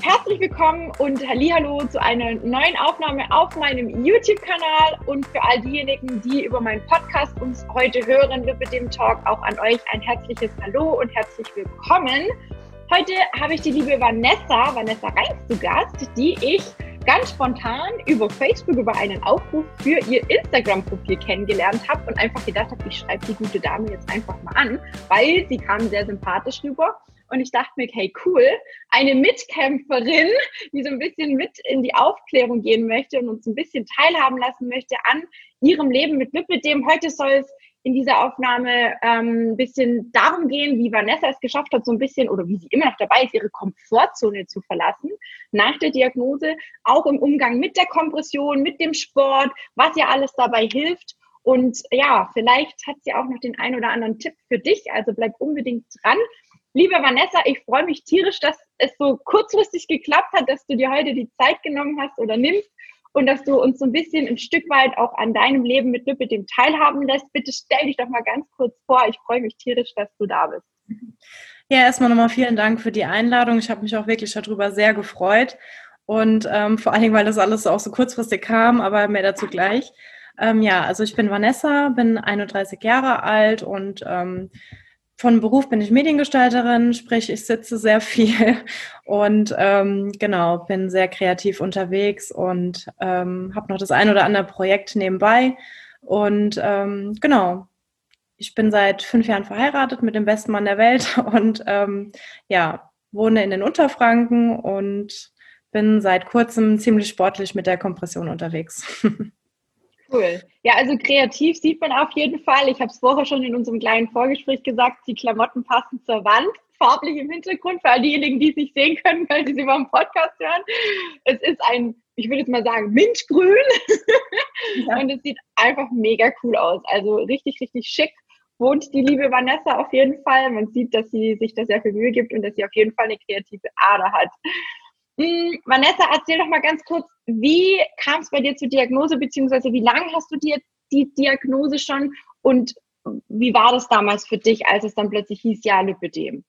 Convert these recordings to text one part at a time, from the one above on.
herzlich willkommen und hallihallo zu einer neuen Aufnahme auf meinem YouTube-Kanal und für all diejenigen, die über meinen Podcast uns heute hören, Lübbe dem Talk, auch an euch ein herzliches Hallo und herzlich willkommen. Heute habe ich die liebe Vanessa Reins zu Gast, die ich ganz spontan über Facebook über einen Aufruf für ihr Instagram-Profil kennengelernt habe und einfach gedacht habe, ich schreibe die gute Dame jetzt einfach mal an, weil sie kam sehr sympathisch rüber. Und ich dachte mir, hey cool, eine Mitkämpferin, die so ein bisschen mit in die Aufklärung gehen möchte und uns ein bisschen teilhaben lassen möchte an ihrem Leben mit Lipidem. Heute soll es in dieser Aufnahme ein bisschen darum gehen, wie Vanessa es geschafft hat, so ein bisschen, oder wie sie immer noch dabei ist, ihre Komfortzone zu verlassen nach der Diagnose, auch im Umgang mit der Kompression, mit dem Sport, was ihr alles dabei hilft. Und ja, vielleicht hat sie auch noch den einen oder anderen Tipp für dich, also bleib unbedingt dran. Liebe Vanessa, ich freue mich tierisch, dass es so kurzfristig geklappt hat, dass du dir heute die Zeit genommen hast oder nimmst und dass du uns so ein bisschen ein Stück weit auch an deinem Leben mit Lipidem teilhaben lässt. Bitte stell dich doch mal ganz kurz vor. Ich freue mich tierisch, dass du da bist. Ja, erstmal nochmal vielen Dank für die Einladung. Ich habe mich auch wirklich darüber sehr gefreut und vor allen Dingen, weil das alles auch so kurzfristig kam, aber mehr dazu gleich. Also ich bin Vanessa, bin 31 Jahre alt und von Beruf bin ich Mediengestalterin, sprich ich sitze sehr viel und bin sehr kreativ unterwegs und habe noch das ein oder andere Projekt nebenbei und ich bin seit 5 Jahren verheiratet mit dem besten Mann der Welt und wohne in den Unterfranken und bin seit kurzem ziemlich sportlich mit der Kompression unterwegs. Cool. Ja, also kreativ sieht man auf jeden Fall. Ich habe es vorher schon in unserem kleinen Vorgespräch gesagt, die Klamotten passen zur Wand, farblich im Hintergrund, für all diejenigen, die es nicht sehen können, weil sie es über den Podcast hören. Es ist ein, ich würde jetzt mal sagen, Mintgrün und es sieht einfach mega cool aus. Also richtig, richtig schick wohnt die liebe Vanessa auf jeden Fall. Man sieht, dass sie sich da sehr viel Mühe gibt und dass sie auf jeden Fall eine kreative Ader hat. Vanessa, erzähl doch mal ganz kurz, wie kam es bei dir zur Diagnose, beziehungsweise wie lange hast du dir die Diagnose schon und wie war das damals für dich, als es dann plötzlich hieß, ja, Lipidem?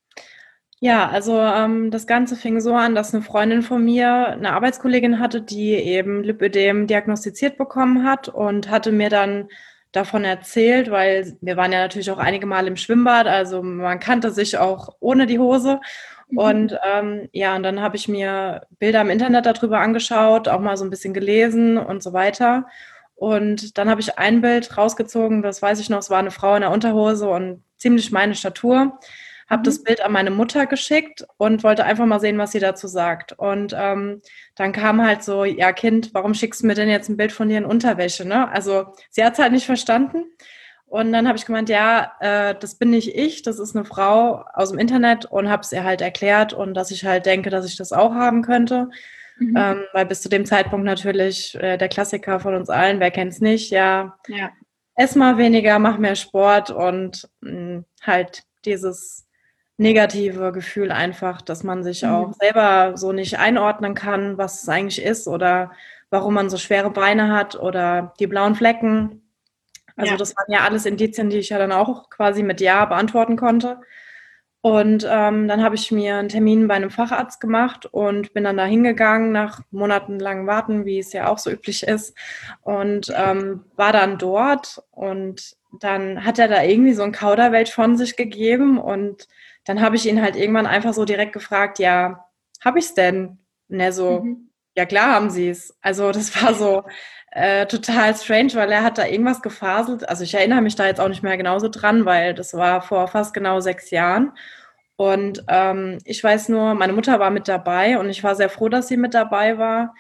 Ja, also das Ganze fing so an, dass eine Freundin von mir eine Arbeitskollegin hatte, die eben Lipidem diagnostiziert bekommen hat und hatte mir dann davon erzählt, weil wir waren ja natürlich auch einige Mal im Schwimmbad, also man kannte sich auch ohne die Hose. Und und dann habe ich mir Bilder im Internet darüber angeschaut, auch mal so ein bisschen gelesen und so weiter. Und dann habe ich ein Bild rausgezogen, das weiß ich noch, es war eine Frau in der Unterhose und ziemlich meine Statur. Habe das Bild an meine Mutter geschickt und wollte einfach mal sehen, was sie dazu sagt. Und dann kam halt so, ja Kind, warum schickst du mir denn jetzt ein Bild von dir in Unterwäsche? Ne? Also sie hat es halt nicht verstanden. Und dann habe ich gemeint, ja, das bin nicht ich, das ist eine Frau aus dem Internet und habe es ihr halt erklärt und dass ich halt denke, dass ich das auch haben könnte. Weil bis zu dem Zeitpunkt natürlich der Klassiker von uns allen, wer kennt's nicht, ja. Ess mal weniger, mach mehr Sport und halt dieses negative Gefühl einfach, dass man sich auch selber so nicht einordnen kann, was es eigentlich ist oder warum man so schwere Beine hat oder die blauen Flecken. Also das waren ja alles Indizien, die ich ja dann auch quasi mit Ja beantworten konnte. Und dann habe ich mir einen Termin bei einem Facharzt gemacht und bin dann da hingegangen nach monatelangem Warten, wie es ja auch so üblich ist. Und war dann dort und dann hat er da irgendwie so ein Kauderwelsch von sich gegeben. Und dann habe ich ihn halt irgendwann einfach so direkt gefragt, ja, habe ich es denn? Und er so, ja klar haben Sie es. Also das war so total strange, weil er hat da irgendwas gefaselt. Also ich erinnere mich da jetzt auch nicht mehr genauso dran, weil das war vor fast genau 6 Jahren. Und ich weiß nur, meine Mutter war mit dabei und ich war sehr froh, dass sie mit dabei war,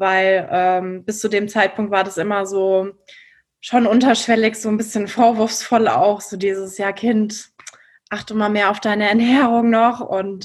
weil bis zu dem Zeitpunkt war das immer so schon unterschwellig, so ein bisschen vorwurfsvoll auch, so dieses, ja Kind, achte mal mehr auf deine Ernährung noch und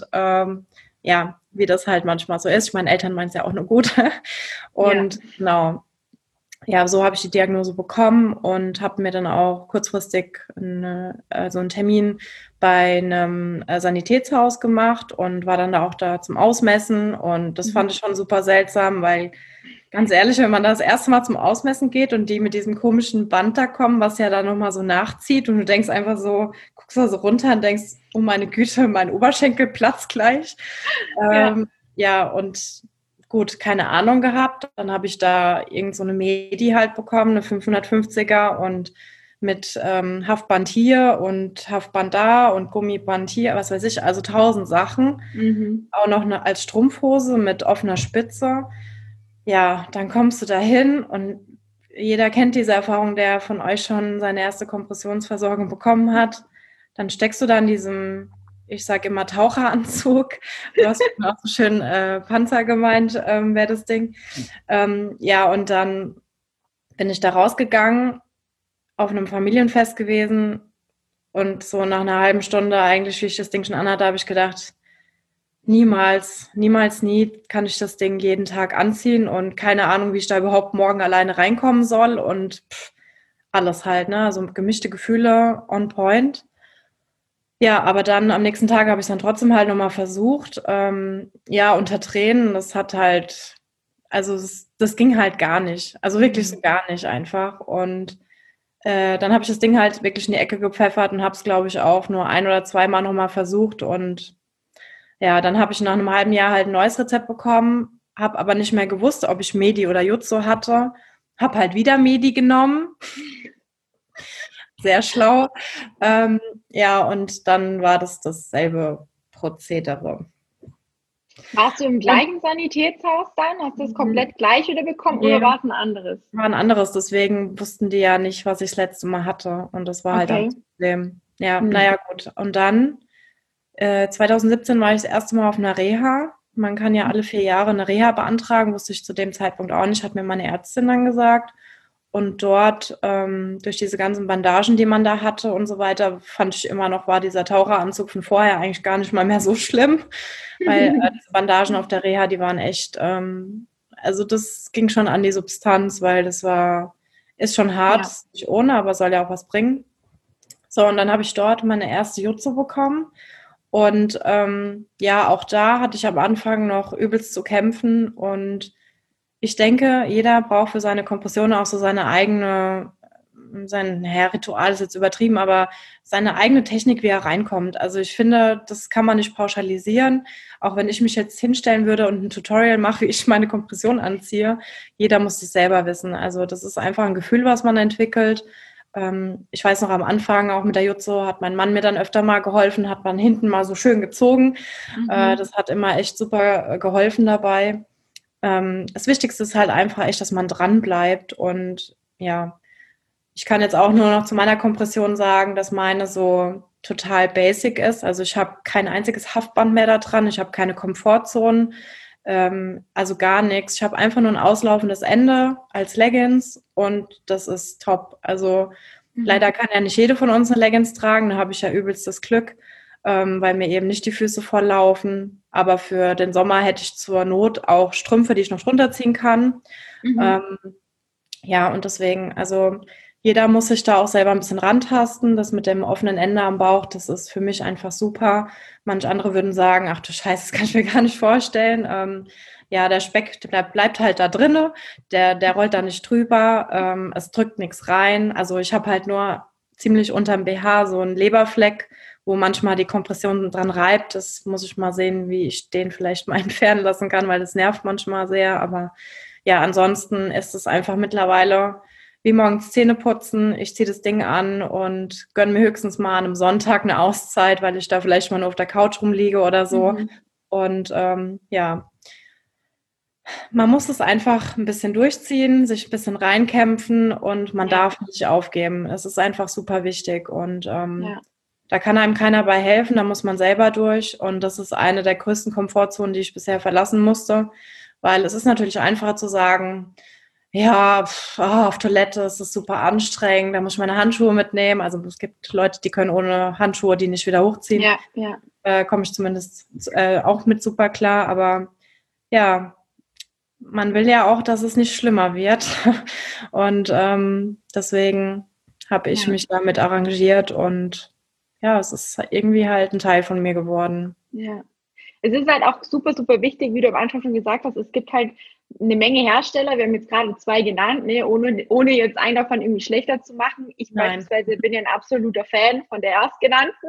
wie das halt manchmal so ist. Ich meine, Eltern meinen es ja auch nur gut. Und genau. Ja, so habe ich die Diagnose bekommen und habe mir dann auch kurzfristig so einen Termin bei einem Sanitätshaus gemacht und war dann da auch da zum Ausmessen. Und das fand ich schon super seltsam, weil ganz ehrlich, wenn man da das erste Mal zum Ausmessen geht und die mit diesem komischen Band da kommen, was ja da nochmal so nachzieht und du denkst einfach so, guckst da so runter und denkst, oh meine Güte, mein Oberschenkel platzt gleich. ja, und gut, keine Ahnung gehabt. Dann habe ich da irgend so eine Medi halt bekommen, eine 550er und mit Haftband hier und Haftband da und Gummiband hier, was weiß ich, also 1000 Sachen. Mhm. Auch noch eine als Strumpfhose mit offener Spitze. Ja, dann kommst du dahin und jeder kennt diese Erfahrung, der von euch schon seine erste Kompressionsversorgung bekommen hat. Dann steckst du da in diesem, ich sage immer Taucheranzug. Du hast auch so schön Panzer gemeint, wäre das Ding. Ja, und dann bin ich da rausgegangen, auf einem Familienfest gewesen und so nach einer halben Stunde eigentlich, wie ich das Ding schon anhatte, habe ich gedacht, niemals, niemals, nie kann ich das Ding jeden Tag anziehen und keine Ahnung, wie ich da überhaupt morgen alleine reinkommen soll und alles halt, ne? Also gemischte Gefühle on point. Ja, aber dann am nächsten Tag habe ich es dann trotzdem halt nochmal versucht. Ja, unter Tränen, das hat halt, also das ging halt gar nicht. Also wirklich so gar nicht einfach. Und dann habe ich das Ding halt wirklich in die Ecke gepfeffert und habe es, glaube ich, auch nur ein- oder zweimal nochmal versucht. Und ja, dann habe ich nach einem halben Jahr halt ein neues Rezept bekommen, habe aber nicht mehr gewusst, ob ich Medi oder Jutsu hatte. Habe halt wieder Medi genommen, sehr schlau. Ähm, ja, und dann war das dasselbe Prozedere. Warst du im Und, gleichen Sanitätshaus dann? Hast du das komplett gleich wieder bekommen nee, oder war es ein anderes? war ein anderes, deswegen wussten die ja nicht, was ich das letzte Mal hatte. Und das war halt dann Okay. das Problem. Ja, Hm. naja, gut. Und dann, 2017 war ich das erste Mal auf einer Reha. Man kann ja alle 4 Jahre eine Reha beantragen, wusste ich zu dem Zeitpunkt auch nicht, hat mir meine Ärztin dann gesagt. Und dort, durch diese ganzen Bandagen, die man da hatte und so weiter, fand ich immer noch, war dieser Taucheranzug von vorher eigentlich gar nicht mal mehr so schlimm, weil diese Bandagen auf der Reha, die waren echt, also das ging schon an die Substanz, weil das war, ist schon hart, Ja. ist nicht ohne, aber soll ja auch was bringen. So, und dann habe ich dort meine erste Jutsu bekommen. Und ja, auch da hatte ich am Anfang noch übelst zu kämpfen. Und ich denke, jeder braucht für seine Kompression auch so seine eigene, sein ja, Ritual ist jetzt übertrieben, aber seine eigene Technik, wie er reinkommt. Also ich finde, das kann man nicht pauschalisieren. Auch wenn ich mich jetzt hinstellen würde und ein Tutorial mache, wie ich meine Kompression anziehe, jeder muss es selber wissen. Also das ist einfach ein Gefühl, was man entwickelt. Ich weiß noch am Anfang, auch mit der Jutsu, hat mein Mann mir dann öfter mal geholfen, hat man hinten mal so schön gezogen. Mhm. Das hat immer echt super geholfen dabei. Das Wichtigste ist halt einfach echt, dass man dran bleibt. Und ja, ich kann jetzt auch nur noch zu meiner Kompression sagen, dass meine so total basic ist. Also ich habe kein einziges Haftband mehr da dran. Ich habe keine Komfortzonen, also gar nichts. Ich habe einfach nur ein auslaufendes Ende als Leggings und das ist top. Also leider kann ja nicht jede von uns eine Leggings tragen. Da habe ich ja übelst das Glück, weil mir eben nicht die Füße volllaufen. Aber für den Sommer hätte ich zur Not auch Strümpfe, die ich noch drunter ziehen kann. Mhm. Ähm, ja, und deswegen, also jeder muss sich da auch selber ein bisschen rantasten. Das mit dem offenen Ende am Bauch, das ist für mich einfach super. Manche andere würden sagen, ach du Scheiße, das kann ich mir gar nicht vorstellen. Ja, der Speck der bleibt halt da drinne, der rollt da nicht drüber, es drückt nichts rein. Also ich habe halt nur ziemlich unterm BH so einen Leberfleck, wo manchmal die Kompression dran reibt. Das muss ich mal sehen, wie ich den vielleicht mal entfernen lassen kann, weil das nervt manchmal sehr. Aber ja, ansonsten ist es einfach mittlerweile wie morgens Zähne putzen. Ich ziehe das Ding an und gönne mir höchstens mal an einem Sonntag eine Auszeit, weil ich da vielleicht mal nur auf der Couch rumliege oder so. Mhm. Und ja, man muss es einfach ein bisschen durchziehen, sich ein bisschen reinkämpfen und man Ja. darf nicht aufgeben. Es ist einfach super wichtig und Ja. da kann einem keiner bei helfen, da muss man selber durch. Und das ist eine der größten Komfortzonen, die ich bisher verlassen musste, weil es ist natürlich einfacher zu sagen, ja, auf Toilette ist es super anstrengend, da muss ich meine Handschuhe mitnehmen. Also es gibt Leute, die können ohne Handschuhe die nicht wieder hochziehen. Ja. Ja. Komme ich zumindest auch mit super klar. Aber ja, man will ja auch, dass es nicht schlimmer wird. Und deswegen habe ich Ja. mich damit arrangiert und ja, es ist irgendwie halt ein Teil von mir geworden. Ja. Es ist halt auch super, super wichtig, wie du am Anfang schon gesagt hast, es gibt halt eine Menge Hersteller. Wir haben jetzt gerade 2 genannt, ne? ohne jetzt einen davon irgendwie schlechter zu machen. Ich beispielsweise bin ja ein absoluter Fan von der erstgenannten.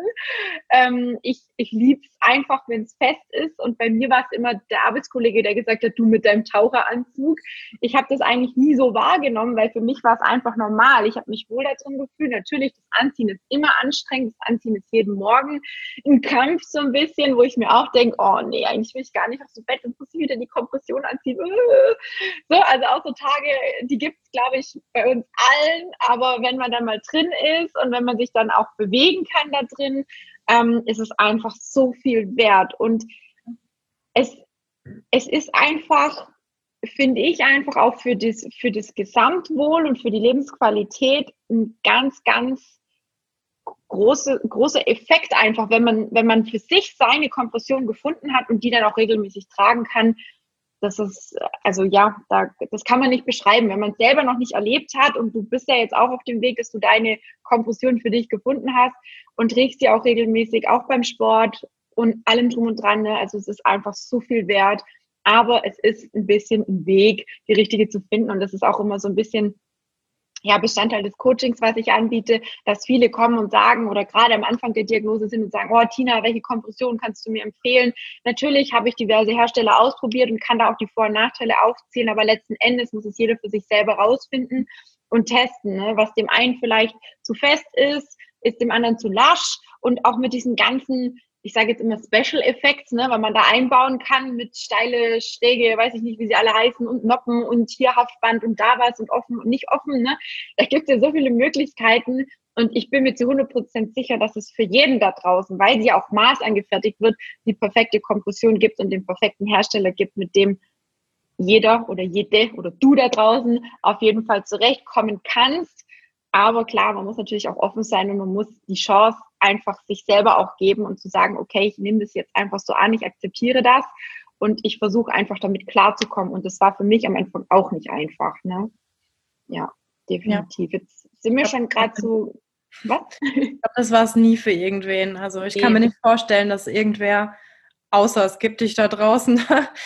Ich liebe es einfach, wenn es fest ist. Und bei mir war es immer der Arbeitskollege, der gesagt hat, du mit deinem Taucheranzug. Ich habe das eigentlich nie so wahrgenommen, weil für mich war es einfach normal. Ich habe mich wohl da drin gefühlt. Natürlich, das Anziehen ist immer anstrengend. Das Anziehen ist jeden Morgen ein Kampf so ein bisschen, wo ich mir auch denke, oh nee, eigentlich will ich gar nicht aufs Bett und muss wieder die Kompression anziehen. So, also auch so Tage, die gibt es, glaube ich, bei uns allen. Aber wenn man dann mal drin ist und wenn man sich dann auch bewegen kann da drin, ist es einfach so viel wert. Und es ist einfach, finde ich, einfach auch für das Gesamtwohl und für die Lebensqualität ein ganz, ganz großer Effekt einfach, wenn man für sich seine Kompression gefunden hat und die dann auch regelmäßig tragen kann. Das ist, also ja, das kann man nicht beschreiben, wenn man es selber noch nicht erlebt hat und du bist ja jetzt auch auf dem Weg, dass du deine Kompression für dich gefunden hast und trägst die auch regelmäßig, auch beim Sport und allem drum und dran. Ne? Also es ist einfach so viel wert, aber es ist ein bisschen ein Weg, die richtige zu finden und das ist auch immer so ein bisschen Bestandteil des Coachings, was ich anbiete, dass viele kommen und sagen oder gerade am Anfang der Diagnose sind und sagen, oh Tina, welche Kompression kannst du mir empfehlen? Natürlich habe ich diverse Hersteller ausprobiert und kann da auch die Vor- und Nachteile aufzählen, aber letzten Endes muss es jeder für sich selber rausfinden und testen, ne? Was dem einen vielleicht zu fest ist dem anderen zu lasch und auch mit diesen ganzen, ich sage jetzt immer Special Effects, ne, weil man da einbauen kann mit steile Schräge, weiß ich nicht, wie sie alle heißen, und Noppen und hier Haftband und da was und offen und nicht offen. Ne? Da gibt es ja so viele Möglichkeiten und ich bin mir zu 100% sicher, dass es für jeden da draußen, weil sie auch maßangefertigt wird, die perfekte Kompression gibt und den perfekten Hersteller gibt, mit dem jeder oder jede oder du da draußen auf jeden Fall zurechtkommen kannst. Aber klar, man muss natürlich auch offen sein und man muss die Chance einfach sich selber auch geben und zu sagen, okay, ich nehme das jetzt einfach so an, ich akzeptiere das und ich versuche einfach damit klarzukommen. Und das war für mich am Anfang auch nicht einfach. Ne? Ja, definitiv. Ja. Jetzt sind wir schon gerade so, was? Ich glaube, das war es nie für irgendwen. Also ich kann mir nicht vorstellen, dass irgendwer, außer es gibt dich da draußen,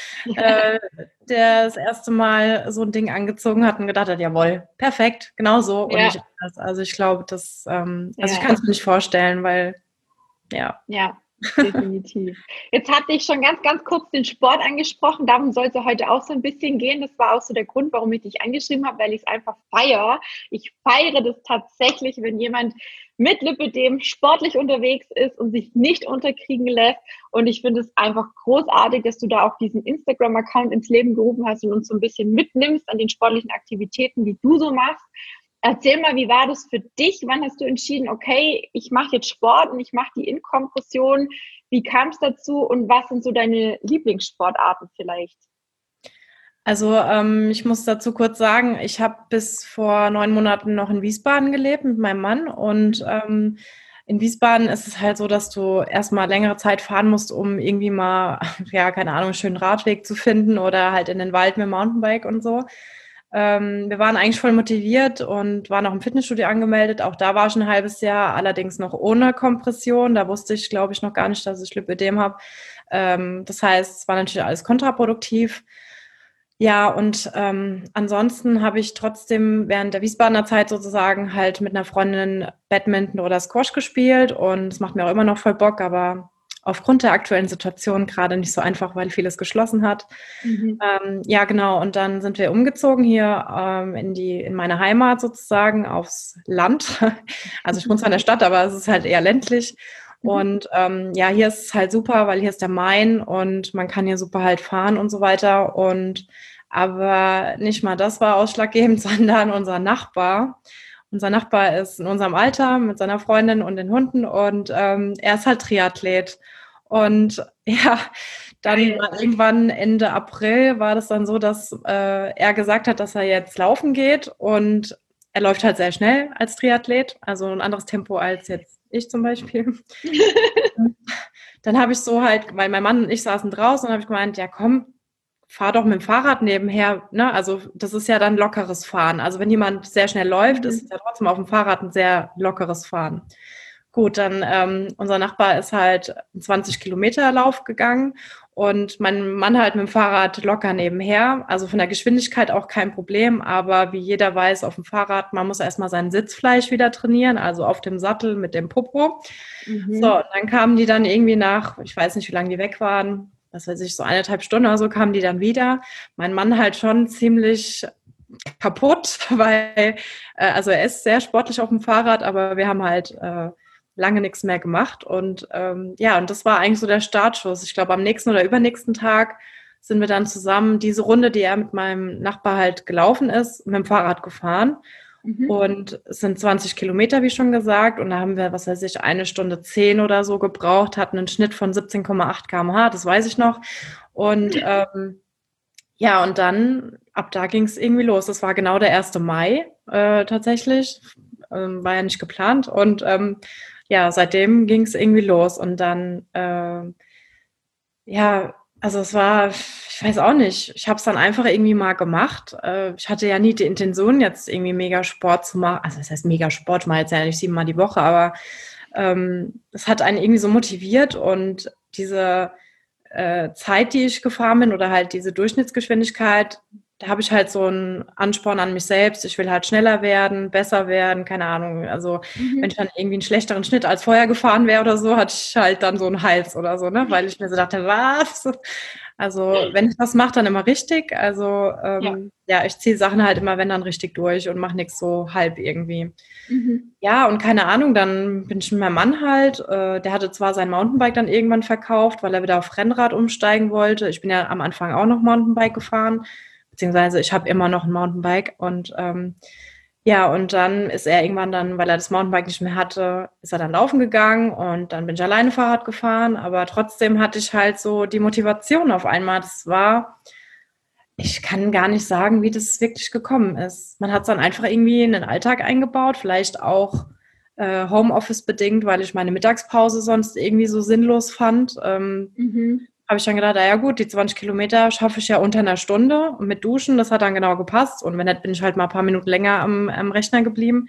der das erste Mal so ein Ding angezogen hat und gedacht hat, jawohl, perfekt, genau so und nicht anders. Also ich glaube, ich kann es mir nicht vorstellen, weil, ja. Ja, definitiv. Jetzt hatte ich schon ganz, ganz kurz den Sport angesprochen. Darum soll es ja heute auch so ein bisschen gehen. Das war auch so der Grund, warum ich dich angeschrieben habe, weil ich es einfach feiere. Ich feiere das tatsächlich, wenn jemand mit Lipödem sportlich unterwegs ist und sich nicht unterkriegen lässt. Und ich finde es einfach großartig, dass du da auch diesen Instagram-Account ins Leben gerufen hast und uns so ein bisschen mitnimmst an den sportlichen Aktivitäten, die du so machst. Erzähl mal, wie war das für dich? Wann hast du entschieden, okay, ich mache jetzt Sport und ich mache die Innenkompression? Wie kam es dazu und was sind so deine Lieblingssportarten vielleicht? Also ich muss dazu kurz sagen, ich habe bis vor 9 Monaten noch in Wiesbaden gelebt mit meinem Mann und in Wiesbaden ist es halt so, dass du erstmal längere Zeit fahren musst, um irgendwie mal, ja, keine Ahnung, einen schönen Radweg zu finden oder halt in den Wald mit dem Mountainbike und so. Wir waren eigentlich voll motiviert und waren auch im Fitnessstudio angemeldet. Auch da war ich ein halbes Jahr, allerdings noch ohne Kompression. Da wusste ich, glaube ich, noch gar nicht, dass ich Lipödem habe. Das heißt, es war natürlich alles kontraproduktiv. Ja, und ansonsten habe ich trotzdem während der Wiesbadener Zeit sozusagen halt mit einer Freundin Badminton oder Squash gespielt und es macht mir auch immer noch voll Bock, aber aufgrund der aktuellen Situation gerade nicht so einfach, weil vieles geschlossen hat. Ja, genau. Und dann sind wir umgezogen hier in meine Heimat sozusagen, aufs Land. Also ich wohne zwar in der Stadt, aber es ist halt eher ländlich. Und ja, hier ist es halt super, weil hier ist der Main und man kann hier super halt fahren und so weiter. Aber nicht mal das war ausschlaggebend, sondern unser Nachbar. Unser Nachbar ist in unserem Alter mit seiner Freundin und den Hunden und er ist halt Triathlet. Und ja, dann irgendwann Ende April war das dann so, dass er gesagt hat, dass er jetzt laufen geht und er läuft halt sehr schnell als Triathlet, also ein anderes Tempo als jetzt ich zum Beispiel. Dann habe ich so halt, weil mein Mann und ich saßen draußen und habe ich gemeint, ja komm, fahr doch mit dem Fahrrad nebenher, ne? Also das ist ja dann lockeres Fahren. Also wenn jemand sehr schnell läuft, ist es ja trotzdem auf dem Fahrrad ein sehr lockeres Fahren. Gut, dann unser Nachbar ist halt einen 20-Kilometer Lauf gegangen und mein Mann halt mit dem Fahrrad locker nebenher. Also von der Geschwindigkeit auch kein Problem, aber wie jeder weiß, auf dem Fahrrad, man muss erstmal sein Sitzfleisch wieder trainieren, also auf dem Sattel mit dem Popo. So, und dann kamen die dann irgendwie nach, ich weiß nicht, wie lange die weg waren, was weiß ich, so 1,5 Stunden oder so, kamen die dann wieder. Mein Mann halt schon ziemlich kaputt, weil, also er ist sehr sportlich auf dem Fahrrad, aber wir haben halt lange nichts mehr gemacht. Und ja, und das war eigentlich so der Startschuss. Ich glaube, am nächsten oder übernächsten Tag sind wir dann zusammen diese Runde, die er mit meinem Nachbar halt gelaufen ist, mit dem Fahrrad gefahren. Und es sind 20 Kilometer, wie schon gesagt. Und da haben wir, was weiß ich, 1 Stunde 10 oder so gebraucht, hatten einen Schnitt von 17,8 km/h, das weiß ich noch. Und ja, und dann, ab da ging es irgendwie los. Das war genau der 1. Mai tatsächlich. War ja nicht geplant. Und ja, seitdem ging es irgendwie los. Und dann, ja, also es war, ich weiß auch nicht, ich habe es dann einfach irgendwie mal gemacht. Ich hatte ja nie die Intention, jetzt irgendwie mega Sport zu machen. Also das heißt mega Sport, mal jetzt ja nicht 7-mal die Woche, aber es hat einen irgendwie so motiviert und diese Zeit, die ich gefahren bin oder halt diese Durchschnittsgeschwindigkeit, da habe ich halt so einen Ansporn an mich selbst. Ich will halt schneller werden, besser werden, keine Ahnung. Also wenn ich dann irgendwie einen schlechteren Schnitt als vorher gefahren wäre oder so, hatte ich halt dann so einen Hals oder so, ne? Weil ich mir so dachte, was? Also wenn ich das mache, dann immer richtig. Also ja, ich ziehe Sachen halt immer, wenn dann richtig durch und mache nichts so halb irgendwie. Ja, und keine Ahnung, dann bin ich mit meinem Mann halt, der hatte zwar sein Mountainbike dann irgendwann verkauft, weil er wieder auf Rennrad umsteigen wollte. Ich bin ja am Anfang auch noch Mountainbike gefahren, beziehungsweise ich habe immer noch ein Mountainbike und ja, und dann ist er irgendwann dann, weil er das Mountainbike nicht mehr hatte, ist er dann laufen gegangen und dann bin ich alleine Fahrrad gefahren, aber trotzdem hatte ich halt so die Motivation auf einmal. Das war, ich kann gar nicht sagen, wie das wirklich gekommen ist. Man hat es dann einfach irgendwie in den Alltag eingebaut, vielleicht auch Homeoffice bedingt, weil ich meine Mittagspause sonst irgendwie so sinnlos fand. Habe ich dann gedacht, ja gut, die 20 Kilometer schaffe ich ja unter einer Stunde und mit Duschen, das hat dann genau gepasst und wenn nicht, bin ich halt mal ein paar Minuten länger am Rechner geblieben.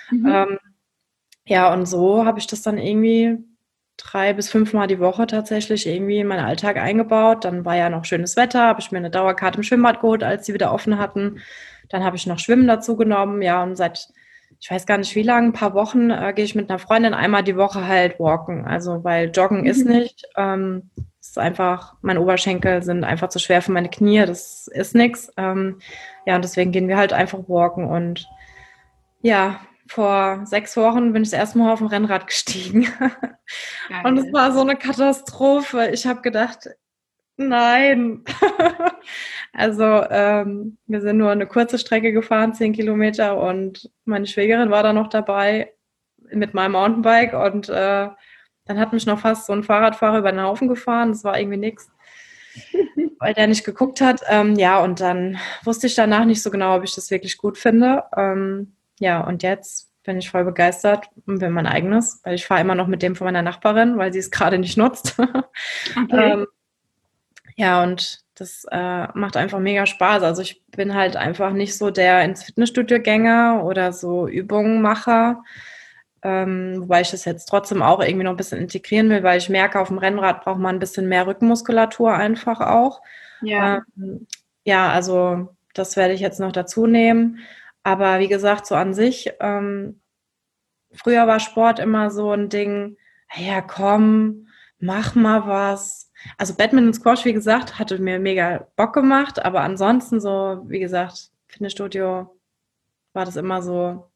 Ja, und so habe ich das dann irgendwie 3 bis 5 Mal die Woche tatsächlich irgendwie in meinen Alltag eingebaut. Dann war ja noch schönes Wetter, habe ich mir eine Dauerkarte im Schwimmbad geholt, als die wieder offen hatten. Dann habe ich noch Schwimmen dazu genommen. Ja, und seit, ich weiß gar nicht wie lange, ein paar Wochen gehe ich mit einer Freundin einmal die Woche halt walken. Also, weil Joggen ist nicht. Ist einfach, meine Oberschenkel sind einfach zu schwer für meine Knie. Das ist nichts. Ja, und deswegen gehen wir halt einfach walken. Und ja, vor 6 Wochen bin ich das erste Mal auf dem Rennrad gestiegen. Geil. Und es war so eine Katastrophe. Ich habe gedacht, nein. Also wir sind nur eine kurze Strecke gefahren, 10 Kilometer und meine Schwägerin war da noch dabei mit meinem Mountainbike und dann hat mich noch fast so ein Fahrradfahrer über den Haufen gefahren. Das war irgendwie nichts, weil der nicht geguckt hat. Ja, und dann wusste ich danach nicht so genau, ob ich das wirklich gut finde. Ja, und jetzt bin ich voll begeistert und will mein eigenes, weil ich fahre immer noch mit dem von meiner Nachbarin, weil sie es gerade nicht nutzt. Okay. Ja, und das macht einfach mega Spaß. Also ich bin halt einfach nicht so der ins Fitnessstudio-Gänger oder so Übungen-Macher, wobei ich das jetzt trotzdem auch irgendwie noch ein bisschen integrieren will, weil ich merke, auf dem Rennrad braucht man ein bisschen mehr Rückenmuskulatur einfach auch. Ja. Ja, also das werde ich jetzt noch dazu nehmen. Aber wie gesagt, so an sich, früher war Sport immer so ein Ding, ja komm, mach mal was. Also Badminton Squash, wie gesagt, hatte mir mega Bock gemacht, aber ansonsten so, wie gesagt, Fitnessstudio war das immer so,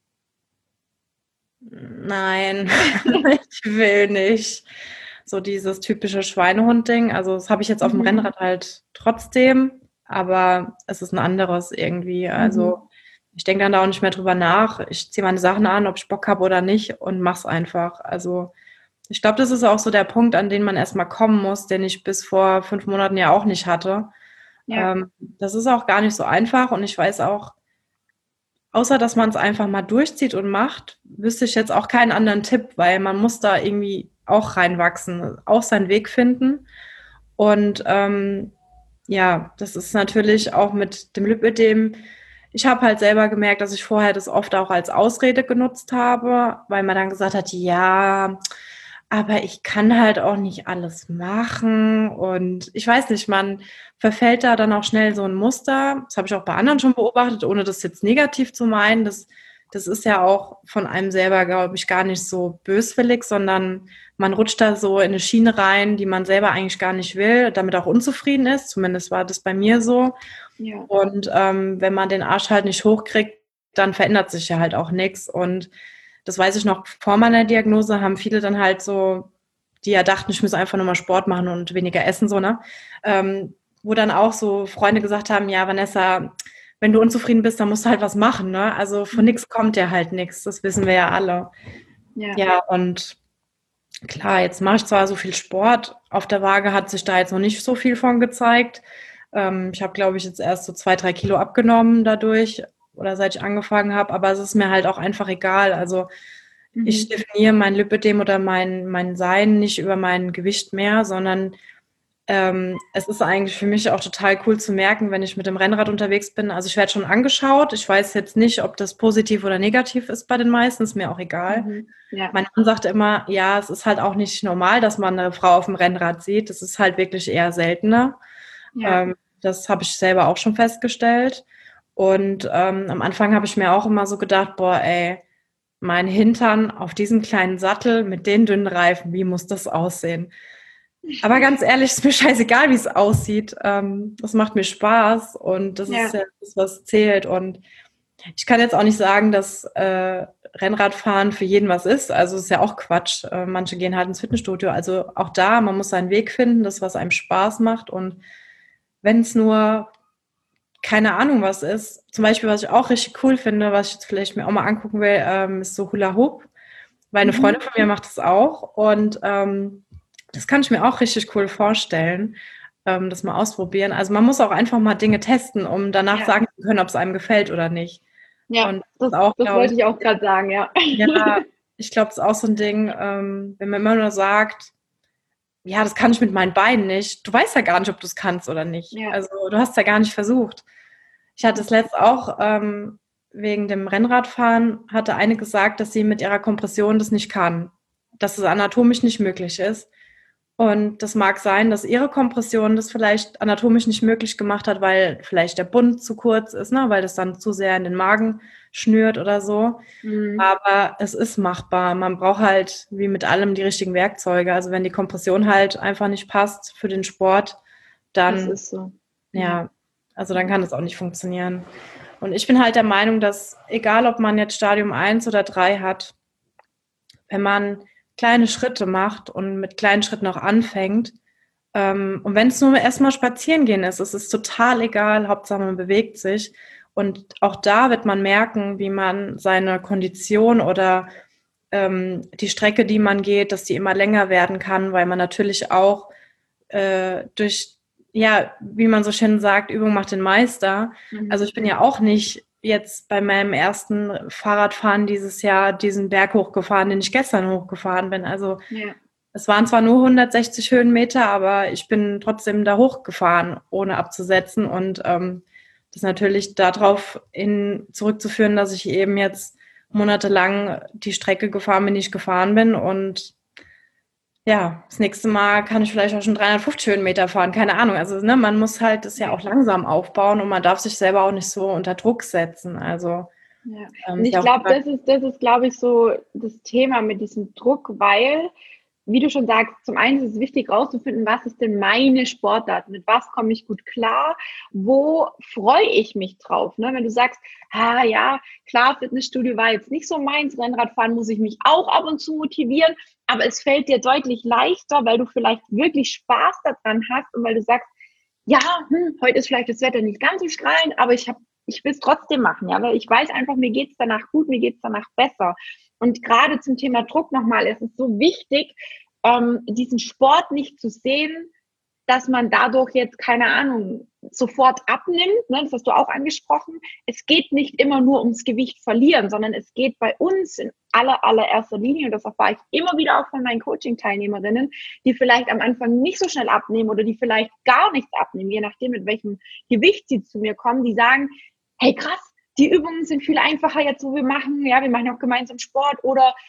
nein, ich will nicht. So dieses typische Schweinehund-Ding. Also das habe ich jetzt auf dem Rennrad halt trotzdem, aber es ist ein anderes irgendwie. Also ich denke dann da auch nicht mehr drüber nach. Ich ziehe meine Sachen an, ob ich Bock habe oder nicht und mach's einfach. Also ich glaube, das ist auch so der Punkt, an den man erstmal kommen muss, den ich bis vor 5 Monaten ja auch nicht hatte. Ja. Das ist auch gar nicht so einfach und ich weiß auch, außer dass man es einfach mal durchzieht und macht, wüsste ich jetzt auch keinen anderen Tipp, weil man muss da irgendwie auch reinwachsen, auch seinen Weg finden. Und ja, das ist natürlich auch mit dem Lipödem. Ich habe halt selber gemerkt, dass ich vorher das oft auch als Ausrede genutzt habe, weil man dann gesagt hat, ja, aber ich kann halt auch nicht alles machen und ich weiß nicht, man verfällt da dann auch schnell so ein Muster. Das habe ich auch bei anderen schon beobachtet, ohne das jetzt negativ zu meinen. Das ist ja auch von einem selber, glaube ich, gar nicht so böswillig, sondern man rutscht da so in eine Schiene rein, die man selber eigentlich gar nicht will, damit auch unzufrieden ist. Zumindest war das bei mir so. Ja. Und wenn man den Arsch halt nicht hochkriegt, dann verändert sich ja halt auch nichts. Und das weiß ich noch, vor meiner Diagnose haben viele dann halt so, die ja dachten, ich muss einfach nur mal Sport machen und weniger essen, so, ne? Wo dann auch so Freunde gesagt haben, ja, Vanessa, wenn du unzufrieden bist, dann musst du halt was machen, ne? Also von nichts kommt ja halt nichts, das wissen wir ja alle. Ja, und klar, jetzt mache ich zwar so viel Sport, auf der Waage hat sich da jetzt noch nicht so viel von gezeigt. Ich habe, glaube ich, jetzt erst so 2, 3 Kilo abgenommen dadurch oder seit ich angefangen habe, aber es ist mir halt auch einfach egal. Also ich definiere mein Lipödem oder mein Sein nicht über mein Gewicht mehr, sondern es ist eigentlich für mich auch total cool zu merken, wenn ich mit dem Rennrad unterwegs bin. Also ich werde schon angeschaut. Ich weiß jetzt nicht, ob das positiv oder negativ ist bei den meisten, ist mir auch egal. Ja. Mein Mann sagt immer, ja, es ist halt auch nicht normal, dass man eine Frau auf dem Rennrad sieht. Das ist halt wirklich eher seltener. Ja. Das habe ich selber auch schon festgestellt. Und am Anfang habe ich mir auch immer so gedacht, boah, ey, mein Hintern auf diesem kleinen Sattel mit den dünnen Reifen, wie muss das aussehen? Aber ganz ehrlich, ist mir scheißegal, wie es aussieht. Das macht mir Spaß und das ist ja das, was zählt. Und ich kann jetzt auch nicht sagen, dass Rennradfahren für jeden was ist. Also ist ja auch Quatsch. Manche gehen halt ins Fitnessstudio. Also auch da, man muss seinen Weg finden, das, was einem Spaß macht. Und wenn es nur keine Ahnung was ist, zum Beispiel, was ich auch richtig cool finde, was ich jetzt vielleicht mir auch mal angucken will, ist so Hula Hoop. Weil eine Freundin von mir macht das auch und das kann ich mir auch richtig cool vorstellen, das mal ausprobieren. Also man muss auch einfach mal Dinge testen, um danach sagen zu können, ob es einem gefällt oder nicht. Ja, und das wollte ich auch gerade sagen, ja. Ja, ich glaube, es ist auch so ein Ding, wenn man immer nur sagt, ja, das kann ich mit meinen Beinen nicht. Du weißt ja gar nicht, ob du es kannst oder nicht. Ja. Also du hast ja gar nicht versucht. Ich hatte es letzt auch wegen dem Rennradfahren, hatte eine gesagt, dass sie mit ihrer Kompression das nicht kann, dass es anatomisch nicht möglich ist. Und das mag sein, dass ihre Kompression das vielleicht anatomisch nicht möglich gemacht hat, weil vielleicht der Bund zu kurz ist, ne? Weil das dann zu sehr in den Magen schnürt oder so. Aber es ist machbar. Man braucht halt wie mit allem die richtigen Werkzeuge. Also wenn die Kompression halt einfach nicht passt für den Sport, dann das ist so. Ja, also dann kann das auch nicht funktionieren. Und ich bin halt der Meinung, dass egal, ob man jetzt Stadium 1 oder 3 hat, wenn man kleine Schritte macht und mit kleinen Schritten auch anfängt, und wenn es nur erstmal spazieren gehen ist, es ist total egal, Hauptsache man bewegt sich. Und auch da wird man merken, wie man seine Kondition oder die Strecke, die man geht, dass die immer länger werden kann, weil man natürlich auch durch, ja, wie man so schön sagt, Übung macht den Meister. Also ich bin ja auch nicht jetzt bei meinem ersten Fahrradfahren dieses Jahr diesen Berg hochgefahren, den ich gestern hochgefahren bin. Also es waren zwar nur 160 Höhenmeter, aber ich bin trotzdem da hochgefahren, ohne abzusetzen. Und das ist natürlich darauf zurückzuführen, dass ich eben jetzt monatelang die Strecke gefahren bin, die ich gefahren bin. Und ja, das nächste Mal kann ich vielleicht auch schon 350 Höhenmeter fahren, keine Ahnung. Also ne, man muss halt das ja auch langsam aufbauen und man darf sich selber auch nicht so unter Druck setzen. Also und ich glaube, das ist, glaube ich, so das Thema mit diesem Druck, weil, wie du schon sagst, zum einen ist es wichtig rauszufinden, was ist denn meine Sportart, mit was komme ich gut klar, wo freue ich mich drauf. Ne? Wenn du sagst, ja, klar, Fitnessstudio war jetzt nicht so meins, Rennradfahren muss ich mich auch ab und zu motivieren, aber es fällt dir deutlich leichter, weil du vielleicht wirklich Spaß daran hast und weil du sagst, ja, heute ist vielleicht das Wetter nicht ganz so strahlend, aber ich will es trotzdem machen, ja, weil ich weiß einfach, mir geht's danach gut, mir geht's danach besser. Und gerade zum Thema Druck nochmal, es ist so wichtig, diesen Sport nicht zu sehen, dass man dadurch jetzt, keine Ahnung, sofort abnimmt, ne? Das hast du auch angesprochen. Es geht nicht immer nur ums Gewicht verlieren, sondern es geht bei uns in allererster Linie, und das erfahre ich immer wieder auch von meinen Coaching-Teilnehmerinnen, die vielleicht am Anfang nicht so schnell abnehmen oder die vielleicht gar nichts abnehmen, je nachdem, mit welchem Gewicht sie zu mir kommen, die sagen, hey krass, die Übungen sind viel einfacher jetzt, wo wir machen auch gemeinsam Sport oder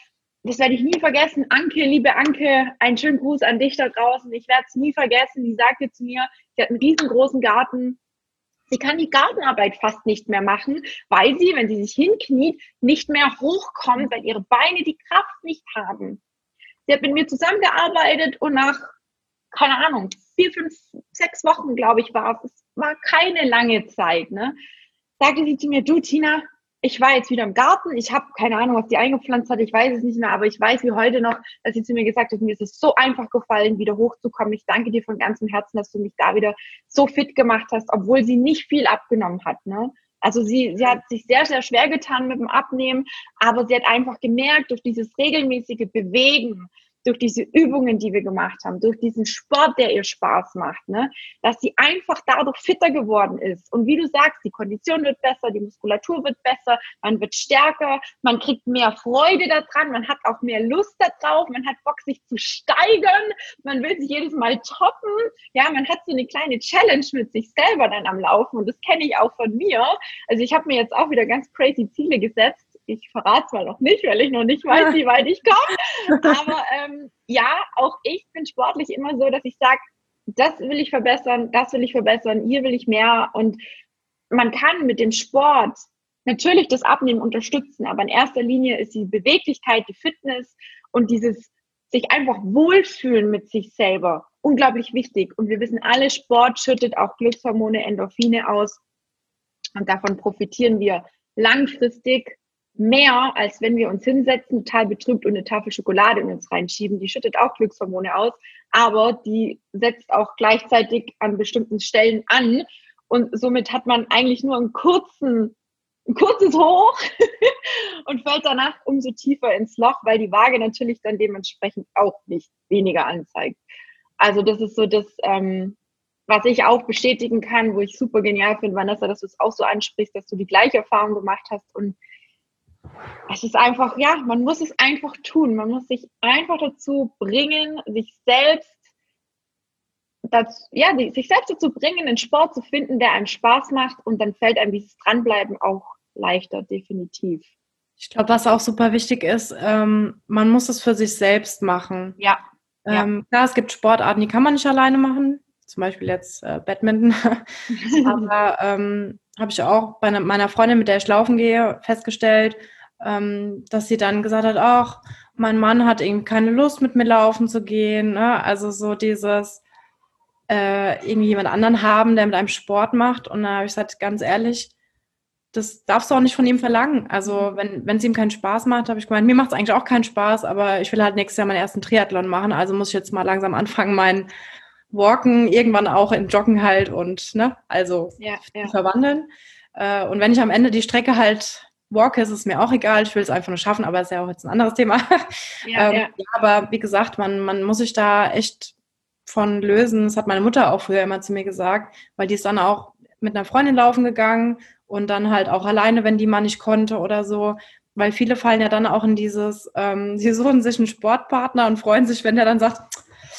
das werde ich nie vergessen. Anke, liebe Anke, einen schönen Gruß an dich da draußen. Ich werde es nie vergessen. Die sagte zu mir, sie hat einen riesengroßen Garten. Sie kann die Gartenarbeit fast nicht mehr machen, weil sie, wenn sie sich hinkniet, nicht mehr hochkommt, weil ihre Beine die Kraft nicht haben. Sie hat mit mir zusammengearbeitet und nach, keine Ahnung, 4, 5, 6 Wochen, glaube ich, war es. Es war keine lange Zeit, ne? Sagte sie zu mir, du Tina, ich war jetzt wieder im Garten, ich habe keine Ahnung, was die eingepflanzt hat, ich weiß es nicht mehr, aber ich weiß wie heute noch, dass sie zu mir gesagt hat, mir ist es so einfach gefallen, wieder hochzukommen. Ich danke dir von ganzem Herzen, dass du mich da wieder so fit gemacht hast, obwohl sie nicht viel abgenommen hat, ne? Also sie hat sich sehr, sehr schwer getan mit dem Abnehmen, aber sie hat einfach gemerkt, durch dieses regelmäßige Bewegen, durch diese Übungen, die wir gemacht haben, durch diesen Sport, der ihr Spaß macht, ne, dass sie einfach dadurch fitter geworden ist. Und wie du sagst, die Kondition wird besser, die Muskulatur wird besser, man wird stärker, man kriegt mehr Freude daran, man hat auch mehr Lust darauf, man hat Bock, sich zu steigern, man will sich jedes Mal toppen, ja, man hat so eine kleine Challenge mit sich selber dann am Laufen und das kenne ich auch von mir. Also ich habe mir jetzt auch wieder ganz crazy Ziele gesetzt. Ich verrate es mal noch nicht, weil ich noch nicht weiß, wie weit ich komme. Aber ja, auch ich bin sportlich immer so, dass ich sage, das will ich verbessern, hier will ich mehr. Und man kann mit dem Sport natürlich das Abnehmen unterstützen, aber in erster Linie ist die Beweglichkeit, die Fitness und dieses sich einfach wohlfühlen mit sich selber unglaublich wichtig. Und wir wissen alle, Sport schüttet auch Glückshormone, Endorphine aus. Und davon profitieren wir langfristig mehr, als wenn wir uns hinsetzen, total betrübt und eine Tafel Schokolade in uns reinschieben. Die schüttet auch Glückshormone aus, aber die setzt auch gleichzeitig an bestimmten Stellen an. Und somit hat man eigentlich nur ein kurzes Hoch und fällt danach umso tiefer ins Loch, weil die Waage natürlich dann dementsprechend auch nicht weniger anzeigt. Also das ist so das, was ich auch bestätigen kann, wo ich super genial finde, Vanessa, dass du es auch so ansprichst, dass du die gleiche Erfahrung gemacht hast. Und es ist einfach, ja, man muss es einfach tun. Man muss sich einfach dazu bringen, sich selbst dazu bringen, einen Sport zu finden, der einem Spaß macht. Und dann fällt einem dieses Dranbleiben auch leichter, definitiv. Ich glaube, was auch super wichtig ist, man muss es für sich selbst machen. Ja. Klar, es gibt Sportarten, die kann man nicht alleine machen. Zum Beispiel jetzt Badminton. Aber habe ich auch bei meiner Freundin, mit der ich laufen gehe, festgestellt, dass sie dann gesagt hat, ach, mein Mann hat irgendwie keine Lust, mit mir laufen zu gehen. Ne? Also so dieses irgendwie jemand anderen haben, der mit einem Sport macht. Und da habe ich gesagt, ganz ehrlich, das darfst du auch nicht von ihm verlangen. Also wenn es ihm keinen Spaß macht, habe ich gemeint, mir macht es eigentlich auch keinen Spaß, aber ich will halt nächstes Jahr meinen ersten Triathlon machen. Also muss ich jetzt mal langsam anfangen, meinen Walken irgendwann auch in Joggen halt und verwandeln. Und wenn ich am Ende die Strecke halt walke, ist es mir auch egal. Ich will es einfach nur schaffen, aber das ist ja auch jetzt ein anderes Thema. Aber wie gesagt, man muss sich da echt von lösen. Das hat meine Mutter auch früher immer zu mir gesagt, weil die ist dann auch mit einer Freundin laufen gegangen und dann halt auch alleine, wenn die mal nicht konnte oder so. Weil viele fallen ja dann auch in dieses, sie suchen sich einen Sportpartner und freuen sich, wenn der dann sagt,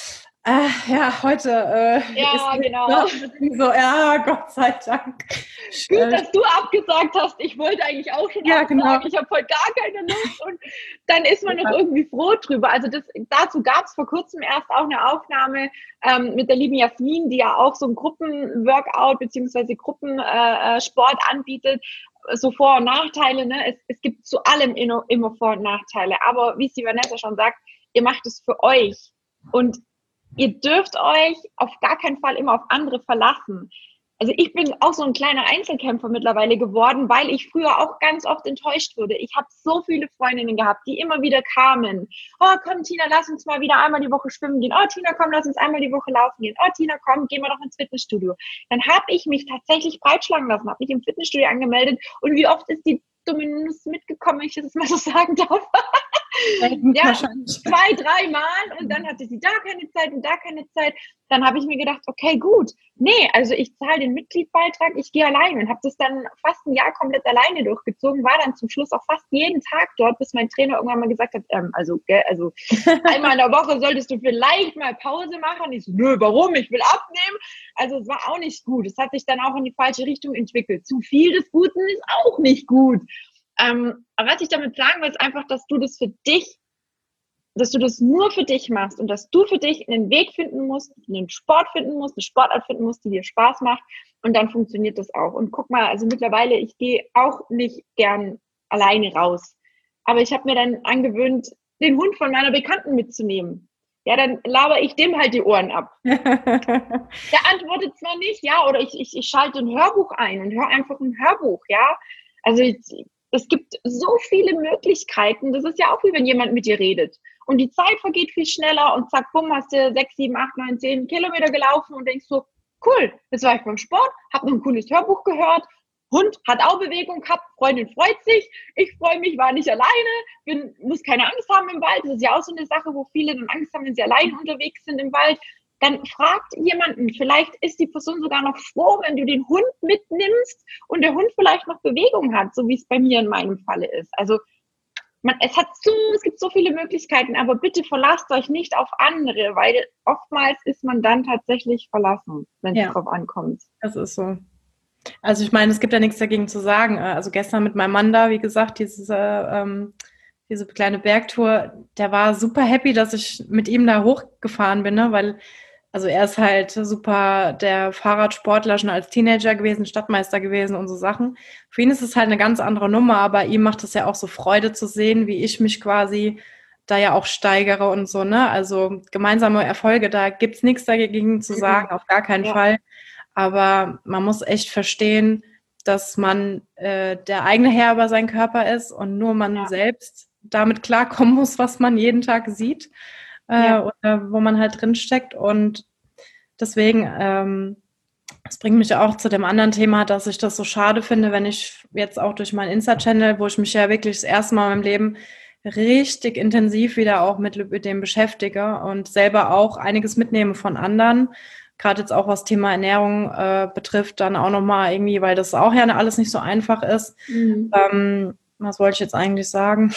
heute ist genau. So, ja, Gott sei Dank. Gut, dass du abgesagt hast. Ich wollte eigentlich auch schon absagen. Genau. Ich habe heute gar keine Lust. Und dann ist man noch irgendwie froh drüber. Also dazu gab es vor kurzem erst auch eine Aufnahme mit der lieben Jasmin, die ja auch so ein Gruppenworkout bzw. Gruppensport anbietet. So Vor- und Nachteile. Ne? Es gibt zu allem immer Vor- und Nachteile. Aber wie es die Vanessa schon sagt, ihr macht es für euch. Und ihr dürft euch auf gar keinen Fall immer auf andere verlassen. Also ich bin auch so ein kleiner Einzelkämpfer mittlerweile geworden, weil ich früher auch ganz oft enttäuscht wurde. Ich habe so viele Freundinnen gehabt, die immer wieder kamen. Oh, komm, Tina, lass uns mal wieder einmal die Woche schwimmen gehen. Oh, Tina, komm, lass uns einmal die Woche laufen gehen. Oh, Tina, komm, gehen wir doch ins Fitnessstudio. Dann habe ich mich tatsächlich breitschlagen lassen, habe mich im Fitnessstudio angemeldet. Und wie oft ist die Dominus mitgekommen, wenn ich das mal so sagen darf? Ja, 2, 3 Mal und dann hatte sie da keine Zeit und da keine Zeit. Dann habe ich mir gedacht, okay, gut. Nee, also ich zahle den Mitgliedsbeitrag, ich gehe allein und habe das dann fast ein Jahr komplett alleine durchgezogen, war dann zum Schluss auch fast jeden Tag dort, bis mein Trainer irgendwann mal gesagt hat, also einmal in der Woche solltest du vielleicht mal Pause machen. Ich so, nö, warum? Ich will abnehmen. Also es war auch nicht gut. Es hat sich dann auch in die falsche Richtung entwickelt. Zu viel des Guten ist auch nicht gut. Aber was ich damit sagen will, ist einfach, dass du das für dich dass du das nur für dich machst und dass du für dich einen Weg finden musst, einen Sport finden musst, eine Sportart finden musst, die dir Spaß macht und dann funktioniert das auch. Und guck mal, also mittlerweile, ich gehe auch nicht gern alleine raus, aber ich habe mir dann angewöhnt, den Hund von meiner Bekannten mitzunehmen. Ja, dann laber ich dem halt die Ohren ab. Der antwortet zwar nicht, ja, oder ich schalte ein Hörbuch ein und höre einfach ein Hörbuch, ja. Also es gibt so viele Möglichkeiten. Das ist ja auch wie wenn jemand mit dir redet. Und die Zeit vergeht viel schneller und zack, bumm, hast du 6, 7, 8, 9, 10 Kilometer gelaufen und denkst so, cool, jetzt war ich beim Sport, habe noch ein cooles Hörbuch gehört, Hund hat auch Bewegung gehabt, Freundin freut sich, ich freue mich, war nicht alleine, muss keine Angst haben im Wald. Das ist ja auch so eine Sache, wo viele dann Angst haben, wenn sie allein unterwegs sind im Wald. Dann fragt jemanden, vielleicht ist die Person sogar noch froh, wenn du den Hund mitnimmst und der Hund vielleicht noch Bewegung hat, so wie es bei mir in meinem Falle ist. Also es gibt so viele Möglichkeiten, aber bitte verlasst euch nicht auf andere, weil oftmals ist man dann tatsächlich verlassen, wenn es drauf ankommt. Das ist so. Also ich meine, es gibt ja nichts dagegen zu sagen. Also gestern mit meinem Mann da, wie gesagt, diese kleine Bergtour, der war super happy, dass ich mit ihm da hochgefahren bin, ne? Weil also er ist halt super der Fahrradsportler schon als Teenager gewesen, Stadtmeister gewesen und so Sachen. Für ihn ist es halt eine ganz andere Nummer, aber ihm macht es ja auch so Freude zu sehen, wie ich mich quasi da ja auch steigere und so, ne? Also gemeinsame Erfolge, da gibt's nichts dagegen zu sagen, auf gar keinen Fall. Aber man muss echt verstehen, dass man der eigene Herr über seinen Körper ist und nur man selbst damit klarkommen muss, was man jeden Tag sieht, oder wo man halt drin steckt. Und deswegen, das bringt mich auch zu dem anderen Thema, dass ich das so schade finde, wenn ich jetzt auch durch meinen Insta-Channel, wo ich mich ja wirklich das erste Mal in meinem Leben richtig intensiv wieder auch mit dem beschäftige und selber auch einiges mitnehme von anderen, gerade jetzt auch was Thema Ernährung betrifft, dann auch nochmal irgendwie, weil das auch ja alles nicht so einfach ist. Was wollte ich jetzt eigentlich sagen?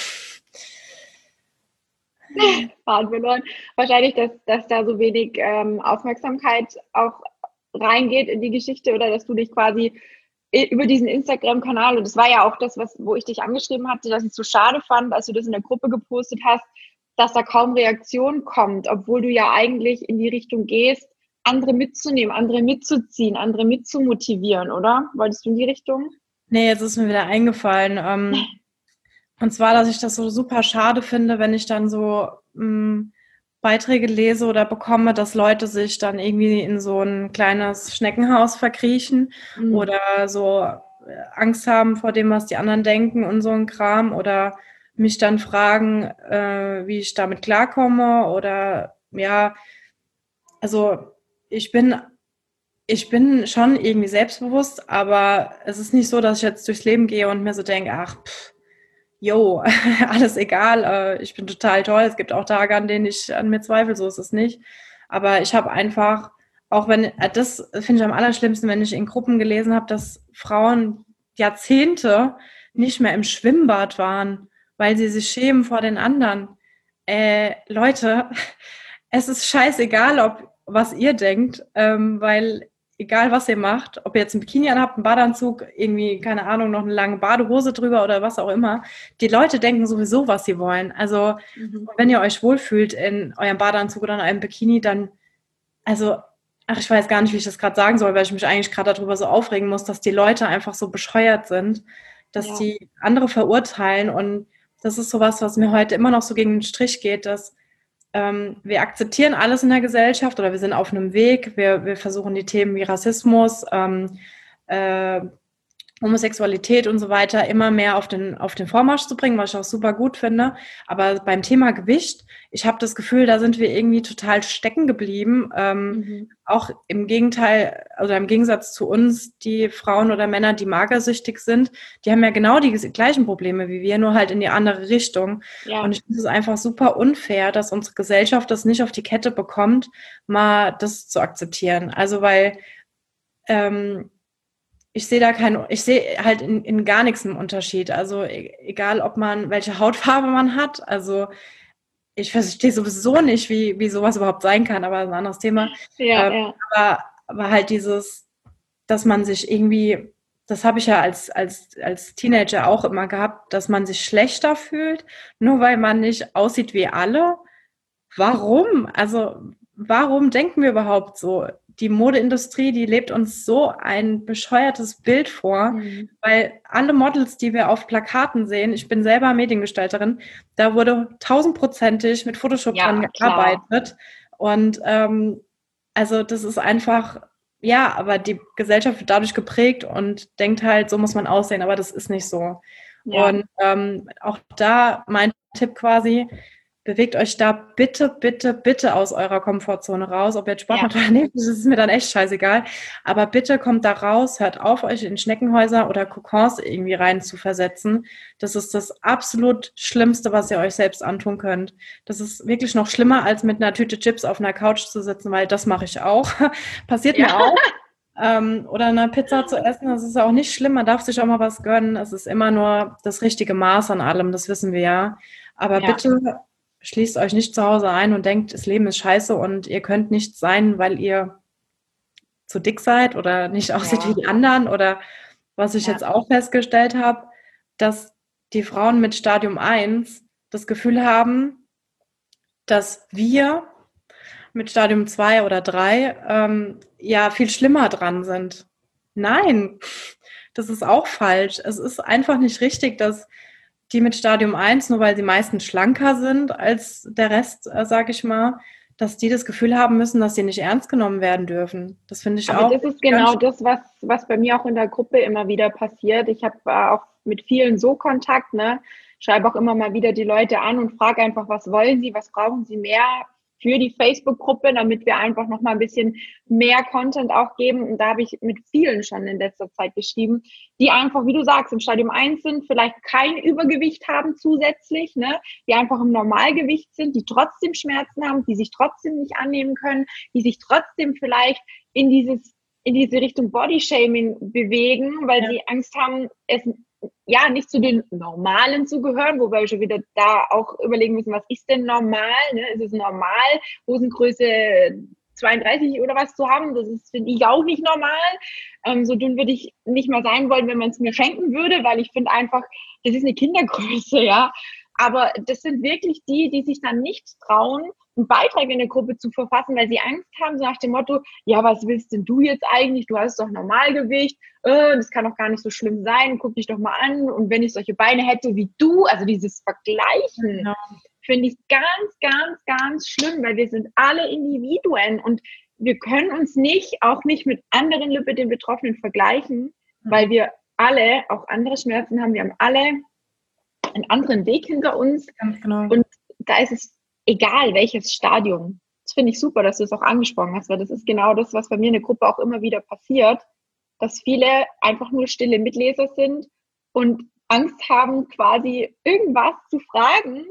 Faden verloren. Wahrscheinlich, dass da so wenig Aufmerksamkeit auch reingeht in die Geschichte oder dass du dich quasi über diesen Instagram-Kanal, und das war ja auch das, wo ich dich angeschrieben hatte, dass ich es so schade fand, als du das in der Gruppe gepostet hast, dass da kaum Reaktion kommt, obwohl du ja eigentlich in die Richtung gehst, andere mitzunehmen, andere mitzuziehen, andere mitzumotivieren, oder? Wolltest du in die Richtung? Nee, jetzt ist mir wieder eingefallen. Und zwar, dass ich das so super schade finde, wenn ich dann so Beiträge lese oder bekomme, dass Leute sich dann irgendwie in so ein kleines Schneckenhaus verkriechen oder so Angst haben vor dem, was die anderen denken und so ein Kram oder mich dann fragen, wie ich damit klarkomme oder ja, also ich bin schon irgendwie selbstbewusst, aber es ist nicht so, dass ich jetzt durchs Leben gehe und mir so denke, ach, jo, alles egal, ich bin total toll. Es gibt auch Tage, an denen ich an mir zweifle, so ist es nicht. Aber ich habe einfach, auch wenn, das finde ich am allerschlimmsten, wenn ich in Gruppen gelesen habe, dass Frauen Jahrzehnte nicht mehr im Schwimmbad waren, weil sie sich schämen vor den anderen. Leute, es ist scheißegal, was ihr denkt, weil egal was ihr macht, ob ihr jetzt ein Bikini anhabt, einen Badeanzug, irgendwie, keine Ahnung, noch eine lange Badehose drüber oder was auch immer, die Leute denken sowieso, was sie wollen. Also, wenn ihr euch wohlfühlt in eurem Badeanzug oder in eurem Bikini, dann, also, ich weiß gar nicht, wie ich das gerade sagen soll, weil ich mich eigentlich gerade darüber so aufregen muss, dass die Leute einfach so bescheuert sind, dass die andere verurteilen und das ist sowas, was mir heute immer noch so gegen den Strich geht, dass wir akzeptieren alles in der Gesellschaft oder wir sind auf einem Weg. Wir versuchen die Themen wie Rassismus, Homosexualität und so weiter immer mehr auf den Vormarsch zu bringen, was ich auch super gut finde. Aber beim Thema Gewicht, ich habe das Gefühl, da sind wir irgendwie total stecken geblieben. Auch im Gegenteil oder im Gegensatz zu uns, die Frauen oder Männer, die magersüchtig sind, die haben ja genau die gleichen Probleme wie wir, nur halt in die andere Richtung. Ja. Und ich finde es einfach super unfair, dass unsere Gesellschaft das nicht auf die Kette bekommt, mal das zu akzeptieren. Also weil ich sehe halt in gar nichts einen Unterschied. Also egal, welche Hautfarbe man hat. Also ich verstehe sowieso nicht, wie sowas überhaupt sein kann, aber das ist ein anderes Thema. Ja. Aber halt dass man sich irgendwie, das habe ich ja als Teenager auch immer gehabt, dass man sich schlechter fühlt, nur weil man nicht aussieht wie alle. warum? Also, warum denken wir überhaupt so? Die Modeindustrie, die lebt uns so ein bescheuertes Bild vor, weil alle Models, die wir auf Plakaten sehen, ich bin selber Mediengestalterin, da wurde 1000-prozentig mit Photoshop dran Klar. gearbeitet. Und also das ist einfach, ja, aber die Gesellschaft wird dadurch geprägt und denkt halt, so muss man aussehen, aber das ist nicht so. Ja, Und auch da mein Tipp quasi, bewegt euch da bitte, bitte, bitte aus eurer Komfortzone raus. Ob ihr jetzt Sport ja, macht oder nicht, das ist mir dann echt scheißegal. Aber bitte kommt da raus, hört auf, euch in Schneckenhäuser oder Kokons irgendwie rein zu versetzen. Das ist das absolut Schlimmste, was ihr euch selbst antun könnt. Das ist wirklich noch schlimmer, als mit einer Tüte Chips auf einer Couch zu sitzen, weil das mache ich auch. Passiert mir ja. auch. Oder eine Pizza zu essen, das ist auch nicht schlimm. Man darf sich auch mal was gönnen. Es ist immer nur das richtige Maß an allem, das wissen wir ja. Aber Ja, bitte schließt euch nicht zu Hause ein und denkt, das Leben ist scheiße und ihr könnt nichts sein, weil ihr zu dick seid oder nicht aussieht wie ja, die anderen. Oder was ich ja, jetzt auch festgestellt habe, dass die Frauen mit Stadium 1 das Gefühl haben, dass wir mit Stadium 2 oder 3 ja viel schlimmer dran sind. Nein, das ist auch falsch. Es ist einfach nicht richtig, dass die mit Stadium 1, nur weil sie meistens schlanker sind als der Rest, sage ich mal, dass die das Gefühl haben müssen, dass sie nicht ernst genommen werden dürfen. Das finde ich aber auch das ist ganz genau das, was bei mir auch in der Gruppe immer wieder passiert. Ich habe auch mit vielen so Kontakt, ne? Schreibe auch immer mal wieder die Leute an und frage einfach, was wollen sie, was brauchen sie mehr für die Facebook-Gruppe, damit wir einfach noch mal ein bisschen mehr Content auch geben. Und da habe ich mit vielen schon in letzter Zeit geschrieben, die einfach, wie du sagst, im Stadium 1 sind, vielleicht kein Übergewicht haben zusätzlich, ne? Die einfach im Normalgewicht sind, die trotzdem Schmerzen haben, die sich trotzdem nicht annehmen können, die sich trotzdem vielleicht in diese Richtung Bodyshaming bewegen, weil ja, sie Angst haben, es ja nicht zu den Normalen zu gehören, wobei wir schon wieder da auch überlegen müssen, was ist denn normal? Ne? Ist es normal, Hosengröße 32 oder was zu haben? Das ist, finde ich, auch nicht normal. So dünn würde ich nicht mal sein wollen, wenn man es mir schenken würde, weil ich finde einfach, das ist eine Kindergröße, ja. Aber das sind wirklich die, die sich dann nicht trauen, einen Beitrag in der Gruppe zu verfassen, weil sie Angst haben, so nach dem Motto, ja, was willst denn du jetzt eigentlich? Du hast doch Normalgewicht, das kann doch gar nicht so schlimm sein, guck dich doch mal an. Und wenn ich solche Beine hätte wie du, also dieses Vergleichen, genau. finde ich ganz, ganz, ganz schlimm, weil wir sind alle Individuen und wir können uns nicht, auch nicht mit anderen den Betroffenen vergleichen, weil wir alle auch andere Schmerzen haben. Wir haben alle einen anderen Weg hinter uns. Ganz genau. Und da ist es egal, welches Stadium. Das finde ich super, dass du es auch angesprochen hast, weil das ist genau das, was bei mir in der Gruppe auch immer wieder passiert, dass viele einfach nur stille Mitleser sind und Angst haben, quasi irgendwas zu fragen,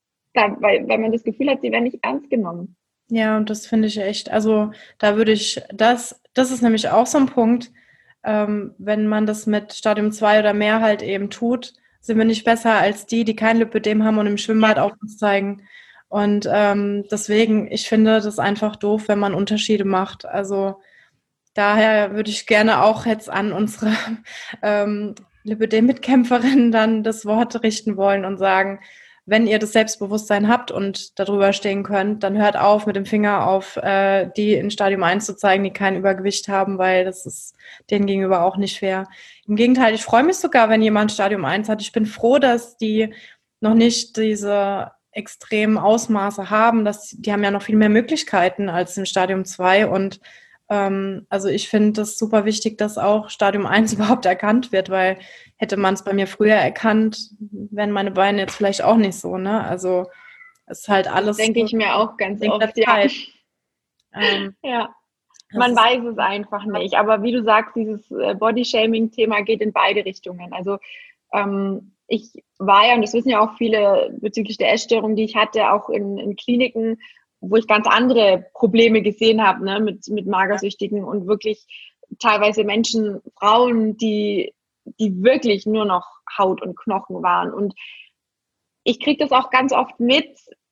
weil man das Gefühl hat, sie werden nicht ernst genommen. Ja, und das finde ich echt, also da würde ich, das ist nämlich auch so ein Punkt, wenn man das mit Stadium 2 oder mehr halt eben tut, sind wir nicht besser als die, die kein Lipödem haben und im Schwimmbad Ja, auf uns zeigen. Und deswegen, ich finde das einfach doof, wenn man Unterschiede macht. Also daher würde ich gerne auch jetzt an unsere Lipödem-Mitkämpferin dann das Wort richten wollen und sagen, wenn ihr das Selbstbewusstsein habt und darüber stehen könnt, dann hört auf, mit dem Finger auf die in Stadium 1 zu zeigen, die kein Übergewicht haben, weil das ist denen gegenüber auch nicht fair. Im Gegenteil, ich freue mich sogar, wenn jemand Stadium 1 hat. Ich bin froh, dass die noch nicht diese extremen Ausmaße haben. Die haben ja noch viel mehr Möglichkeiten als im Stadium 2 und also ich finde das super wichtig, dass auch Stadium 1 überhaupt erkannt wird, weil hätte man es bei mir früher erkannt, wären meine Beine jetzt vielleicht auch nicht so, ne? Also es ist halt das alles denke ich mir auch ganz Ding der oft, ja. Zeit. Ähm, Ja. das Man ist weiß es einfach nicht. Aber wie du sagst, dieses Bodyshaming-Thema geht in beide Richtungen. Also ich war ja, und das wissen ja auch viele bezüglich der Essstörung, die ich hatte, auch in Kliniken, wo ich ganz andere Probleme gesehen habe, ne, mit Magersüchtigen und wirklich teilweise Menschen, Frauen, die wirklich nur noch Haut und Knochen waren. Und ich kriege das auch ganz oft mit,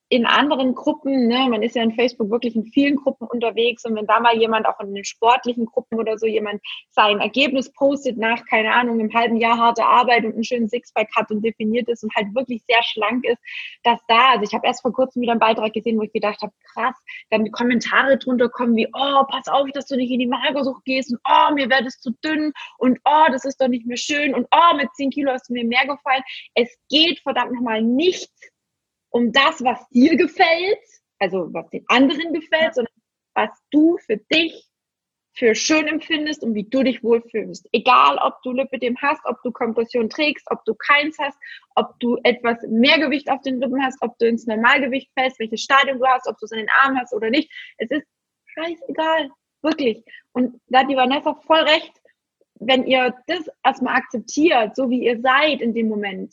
in anderen Gruppen, ne, man ist ja in Facebook wirklich in vielen Gruppen unterwegs und wenn da mal jemand, auch in den sportlichen Gruppen oder so, jemand sein Ergebnis postet nach, keine Ahnung, einem halben Jahr harte Arbeit und einen schönen Sixpack hat und definiert ist und halt wirklich sehr schlank ist, dass da, also ich habe erst vor kurzem wieder einen Beitrag gesehen, wo ich gedacht habe, krass, dann die Kommentare drunter kommen wie, oh, pass auf, dass du nicht in die Magersucht gehst und oh, mir wird es zu dünn und oh, das ist doch nicht mehr schön und oh, mit 10 Kilo hast du mir mehr gefallen. Es geht verdammt nochmal nicht um das, was dir gefällt, also was den anderen gefällt, sondern was du für dich für schön empfindest und wie du dich wohlfühlst. Egal, ob du Lipödem hast, ob du Kompression trägst, ob du keins hast, ob du etwas mehr Gewicht auf den Rippen hast, ob du ins Normalgewicht fällst, welches Stadium du hast, ob du es in den Armen hast oder nicht. Es ist scheißegal, wirklich. Und da hat die Vanessa voll recht, wenn ihr das erstmal akzeptiert, so wie ihr seid in dem Moment,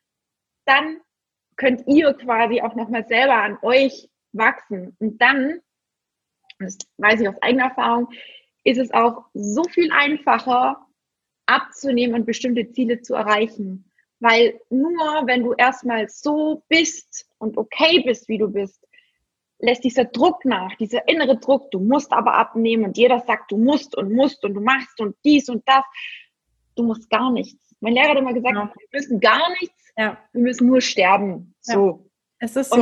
dann könnt ihr quasi auch nochmal selber an euch wachsen. Und dann, das weiß ich aus eigener Erfahrung, ist es auch so viel einfacher abzunehmen und bestimmte Ziele zu erreichen. Weil nur wenn du erstmal so bist und okay bist, wie du bist, lässt dieser Druck nach, dieser innere Druck, du musst aber abnehmen und jeder sagt, du musst und du machst und dies und das. Du musst gar nichts. Mein Lehrer hat immer gesagt, wir müssen gar nichts, wir müssen nur sterben. So. Ja, es ist so.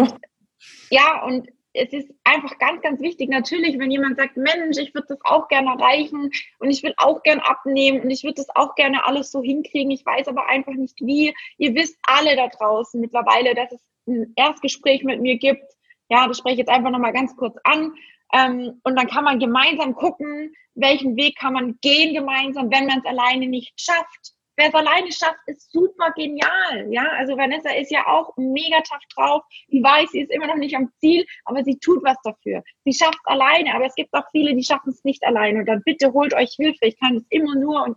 Und es ist einfach ganz, ganz wichtig. Natürlich, wenn jemand sagt, Mensch, ich würde das auch gerne erreichen und ich will auch gerne abnehmen und ich würde das auch gerne alles so hinkriegen, ich weiß aber einfach nicht wie. Ihr wisst alle da draußen mittlerweile, dass es ein Erstgespräch mit mir gibt. Ja, das spreche ich jetzt einfach nochmal ganz kurz an. Und dann kann man gemeinsam gucken, welchen Weg kann man gehen gemeinsam, wenn man es alleine nicht schafft. Wer es alleine schafft, ist super genial. Ja, also Vanessa ist ja auch mega tough drauf. Die weiß, sie ist immer noch nicht am Ziel, aber sie tut was dafür. Sie schafft es alleine, aber es gibt auch viele, die schaffen es nicht alleine. Und dann bitte holt euch Hilfe. Ich kann es immer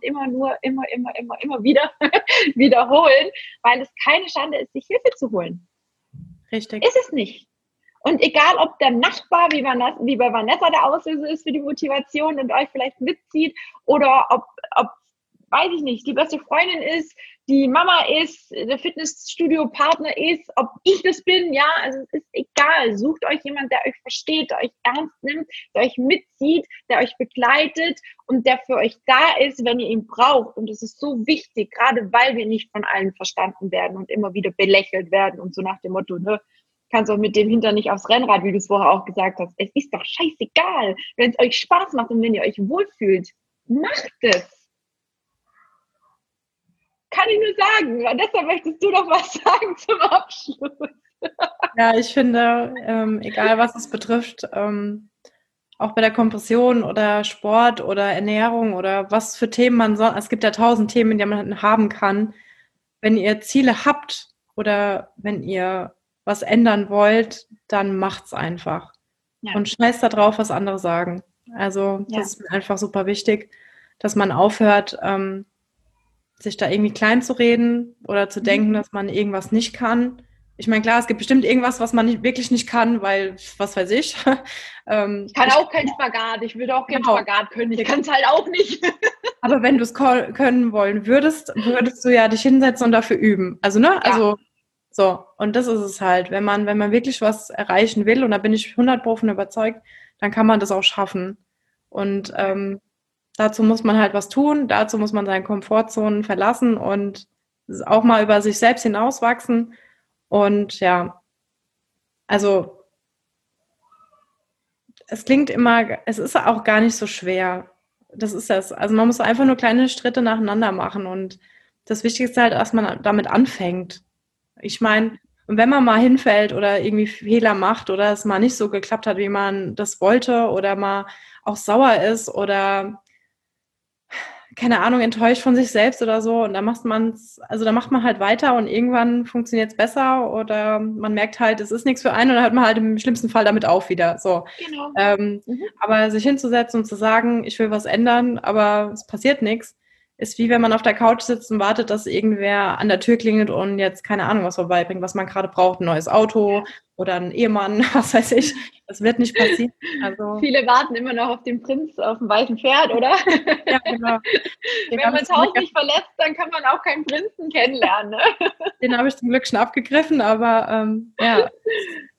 wieder wiederholen, weil es keine Schande ist, sich Hilfe zu holen. Richtig. Ist es nicht. Und egal, ob der Nachbar, wie bei Vanessa, der Auslöser ist für die Motivation und euch vielleicht mitzieht, oder ob weiß ich nicht, die beste Freundin ist, die Mama ist, der Fitnessstudio-Partner ist, ob ich das bin, ja, also es ist egal. Sucht euch jemand, der euch versteht, der euch ernst nimmt, der euch mitzieht, der euch begleitet und der für euch da ist, wenn ihr ihn braucht. Und das ist so wichtig, gerade weil wir nicht von allen verstanden werden und immer wieder belächelt werden und so nach dem Motto, ne, kannst auch mit dem Hintern nicht aufs Rennrad, wie du es vorher auch gesagt hast. Es ist doch scheißegal, wenn es euch Spaß macht und wenn ihr euch wohlfühlt. Macht es! Kann ich nur sagen. Vanessa, möchtest du noch was sagen zum Abschluss? Ja, ich finde, egal was es betrifft, auch bei der Kompression oder Sport oder Ernährung oder was für Themen man soll, es gibt ja 1000 Themen, die man haben kann. Wenn ihr Ziele habt oder wenn ihr was ändern wollt, dann macht's einfach. Ja. Und scheiß da drauf, was andere sagen. Also das ist mir einfach super wichtig, dass man aufhört, sich da irgendwie klein zu reden oder zu denken, dass man irgendwas nicht kann. Ich meine, klar, es gibt bestimmt irgendwas, was man wirklich nicht kann, weil, was weiß ich. Ich kann auch keinen Spagat. Ich würde auch keinen Spagat können. Ich kann es halt auch nicht. Aber wenn du es können wollen würdest du ja dich hinsetzen und dafür üben. Also, ne? Ja. Also, so. Und das ist es halt. Wenn man wirklich was erreichen will, und da bin ich 100% überzeugt, dann kann man das auch schaffen. Und dazu muss man halt was tun, dazu muss man seine Komfortzonen verlassen und auch mal über sich selbst hinauswachsen. Und ja, also es ist auch gar nicht so schwer. Das ist das. Also man muss einfach nur kleine Schritte nacheinander machen und das Wichtigste halt, dass man damit anfängt. Ich meine, wenn man mal hinfällt oder irgendwie Fehler macht oder es mal nicht so geklappt hat, wie man das wollte oder mal auch sauer ist oder keine Ahnung, enttäuscht von sich selbst oder so und da macht man halt weiter und irgendwann funktioniert es besser oder man merkt halt, es ist nichts für einen und dann hört man halt im schlimmsten Fall damit auf wieder. So. Genau. Aber sich hinzusetzen und zu sagen, ich will was ändern, aber es passiert nichts, ist wie wenn man auf der Couch sitzt und wartet, dass irgendwer an der Tür klingelt und jetzt keine Ahnung was vorbeibringt, was man gerade braucht, ein neues Auto oder ein Ehemann, was weiß ich. Das wird nicht passieren. Also, viele warten immer noch auf den Prinz auf dem weißen Pferd, oder? Ja, genau. Wenn man das Haus nicht verlässt, dann kann man auch keinen Prinzen kennenlernen. Ne? Den habe ich zum Glück schon abgegriffen, aber ja,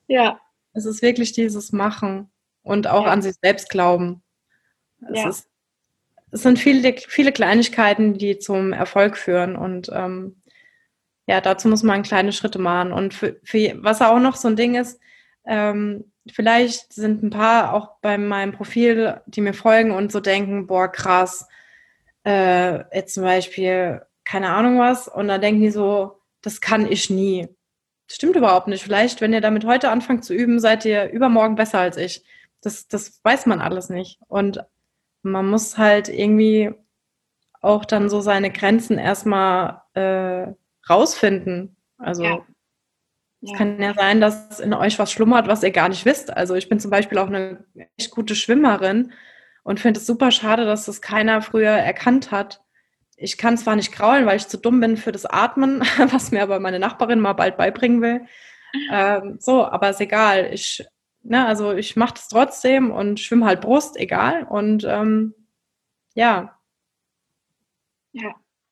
Ja. Es ist wirklich dieses Machen und auch Ja. an sich selbst glauben. Ja. Es sind viele, viele Kleinigkeiten, die zum Erfolg führen und ja, dazu muss man kleine Schritte machen. Und was auch noch so ein Ding ist, vielleicht sind ein paar auch bei meinem Profil, die mir folgen und so denken, boah, krass, jetzt zum Beispiel, keine Ahnung was, und dann denken die so, das kann ich nie. Das stimmt überhaupt nicht. Vielleicht, wenn ihr damit heute anfangt zu üben, seid ihr übermorgen besser als ich. Das weiß man alles nicht. Und man muss halt irgendwie auch dann so seine Grenzen erstmal rausfinden. Ja. Also es kann ja sein, dass in euch was schlummert, was ihr gar nicht wisst. Also ich bin zum Beispiel auch eine echt gute Schwimmerin und finde es super schade, dass das keiner früher erkannt hat. Ich kann zwar nicht kraulen, weil ich zu dumm bin für das Atmen, was mir aber meine Nachbarin mal bald beibringen will. So, aber ist egal. Also ich mache das trotzdem und schwimme halt Brust, egal. Und ja. Ja.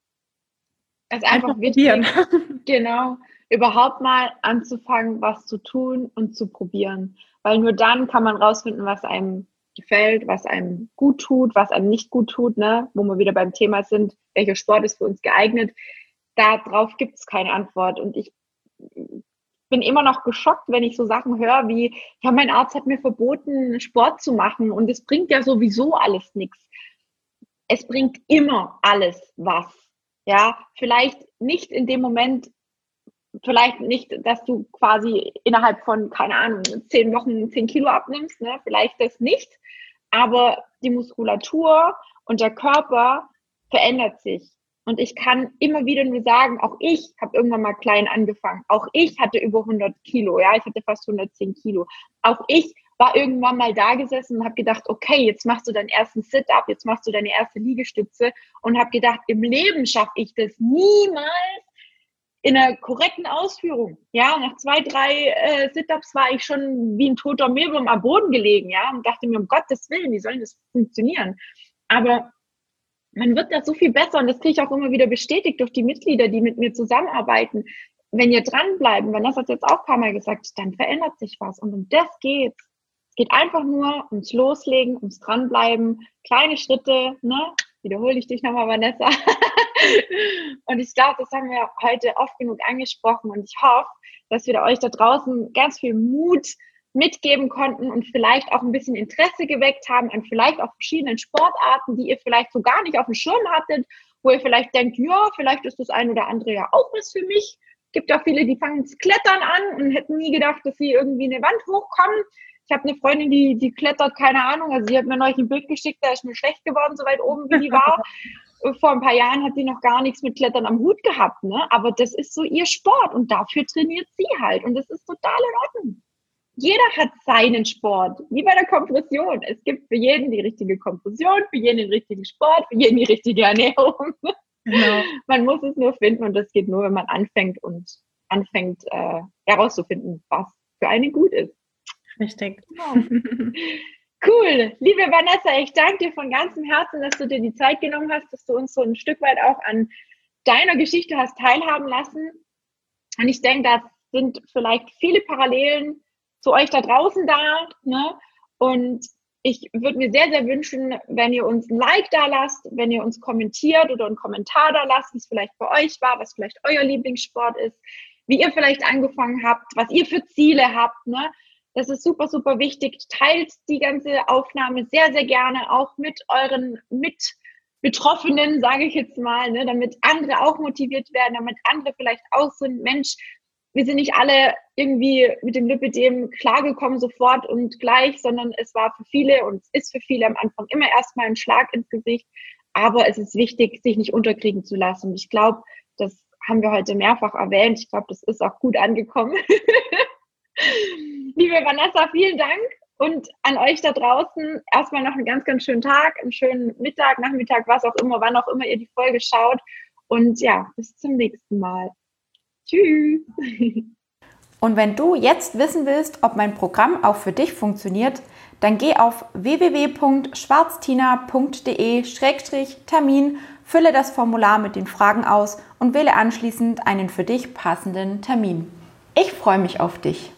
Es ist Einfach einfach wichtig, probieren. genau, überhaupt mal anzufangen, was zu tun und zu probieren. Weil nur dann kann man rausfinden, was einem gefällt, was einem gut tut, was einem nicht gut tut, ne? Wo wir wieder beim Thema sind, welcher Sport ist für uns geeignet. Darauf gibt es keine Antwort. Und ich bin immer noch geschockt, wenn ich so Sachen höre wie, ja, mein Arzt hat mir verboten, Sport zu machen und es bringt ja sowieso alles nichts. Es bringt immer alles was. Ja, vielleicht nicht in dem Moment, vielleicht nicht, dass du quasi innerhalb von, keine Ahnung, 10 Wochen 10 Kilo abnimmst, ne? Vielleicht das nicht, aber die Muskulatur und der Körper verändert sich. Und ich kann immer wieder nur sagen, auch ich habe irgendwann mal klein angefangen. Auch ich hatte über 100 Kilo, ja, ich hatte fast 110 Kilo. Auch ich war irgendwann mal da gesessen und habe gedacht, okay, jetzt machst du deinen ersten Sit-Up, jetzt machst du deine erste Liegestütze und habe gedacht, im Leben schaffe ich das niemals in einer korrekten Ausführung. Ja, nach 2, 3 Sit-Ups war ich schon wie ein toter Mehlwurm am Boden gelegen, ja, und dachte mir, um Gottes Willen, wie soll das funktionieren? Aber man wird da so viel besser und das kriege ich auch immer wieder bestätigt durch die Mitglieder, die mit mir zusammenarbeiten. Wenn ihr dranbleiben, wenn das hat jetzt auch ein paar Mal gesagt, dann verändert sich was und um das geht's. Es geht einfach nur ums Loslegen, ums Dranbleiben, kleine Schritte, ne? Wiederhole ich dich nochmal, Vanessa. Und ich glaube, das haben wir heute oft genug angesprochen und ich hoffe, dass wir euch da draußen ganz viel Mut mitgeben konnten und vielleicht auch ein bisschen Interesse geweckt haben an vielleicht auch verschiedenen Sportarten, die ihr vielleicht so gar nicht auf dem Schirm hattet, wo ihr vielleicht denkt, ja, vielleicht ist das ein oder andere ja auch was für mich. Es gibt auch viele, die fangen zu klettern an und hätten nie gedacht, dass sie irgendwie eine Wand hochkommen. Ich habe eine Freundin, die klettert, keine Ahnung, also sie hat mir neulich ein Bild geschickt, da ist mir schlecht geworden, so weit oben wie die war. Vor ein paar Jahren hat die noch gar nichts mit Klettern am Hut gehabt, ne? Aber das ist so ihr Sport und dafür trainiert sie halt und das ist total in Ordnung. Jeder hat seinen Sport, wie bei der Kompression. Es gibt für jeden die richtige Kompression, für jeden den richtigen Sport, für jeden die richtige Ernährung. Genau. Man muss es nur finden und das geht nur, wenn man anfängt herauszufinden, was für einen gut ist. Richtig. Genau. Cool. Liebe Vanessa, ich danke dir von ganzem Herzen, dass du dir die Zeit genommen hast, dass du uns so ein Stück weit auch an deiner Geschichte hast teilhaben lassen. Und ich denke, da sind vielleicht viele Parallelen zu euch da draußen da, ne? Und ich würde mir sehr, sehr wünschen, wenn ihr uns ein Like da lasst, wenn ihr uns kommentiert oder einen Kommentar da lasst, wie es vielleicht bei euch war, was vielleicht euer Lieblingssport ist, wie ihr vielleicht angefangen habt, was ihr für Ziele habt, ne? Das ist super, super wichtig. Teilt die ganze Aufnahme sehr, sehr gerne auch mit euren Mitbetroffenen, sage ich jetzt mal, ne? Damit andere auch motiviert werden, damit andere vielleicht auch sind, Mensch, wir sind nicht alle irgendwie mit dem Lipödem klargekommen sofort und gleich, sondern es war für viele und es ist für viele am Anfang immer erstmal ein Schlag ins Gesicht. Aber es ist wichtig, sich nicht unterkriegen zu lassen. Ich glaube, das haben wir heute mehrfach erwähnt. Ich glaube, das ist auch gut angekommen. Liebe Vanessa, vielen Dank. Und an euch da draußen erstmal noch einen ganz, ganz schönen Tag, einen schönen Mittag, Nachmittag, was auch immer, wann auch immer ihr die Folge schaut. Und ja, bis zum nächsten Mal. Tschüss. Und wenn du jetzt wissen willst, ob mein Programm auch für dich funktioniert, dann geh auf www.schwarztina.de/Termin, fülle das Formular mit den Fragen aus und wähle anschließend einen für dich passenden Termin. Ich freue mich auf dich.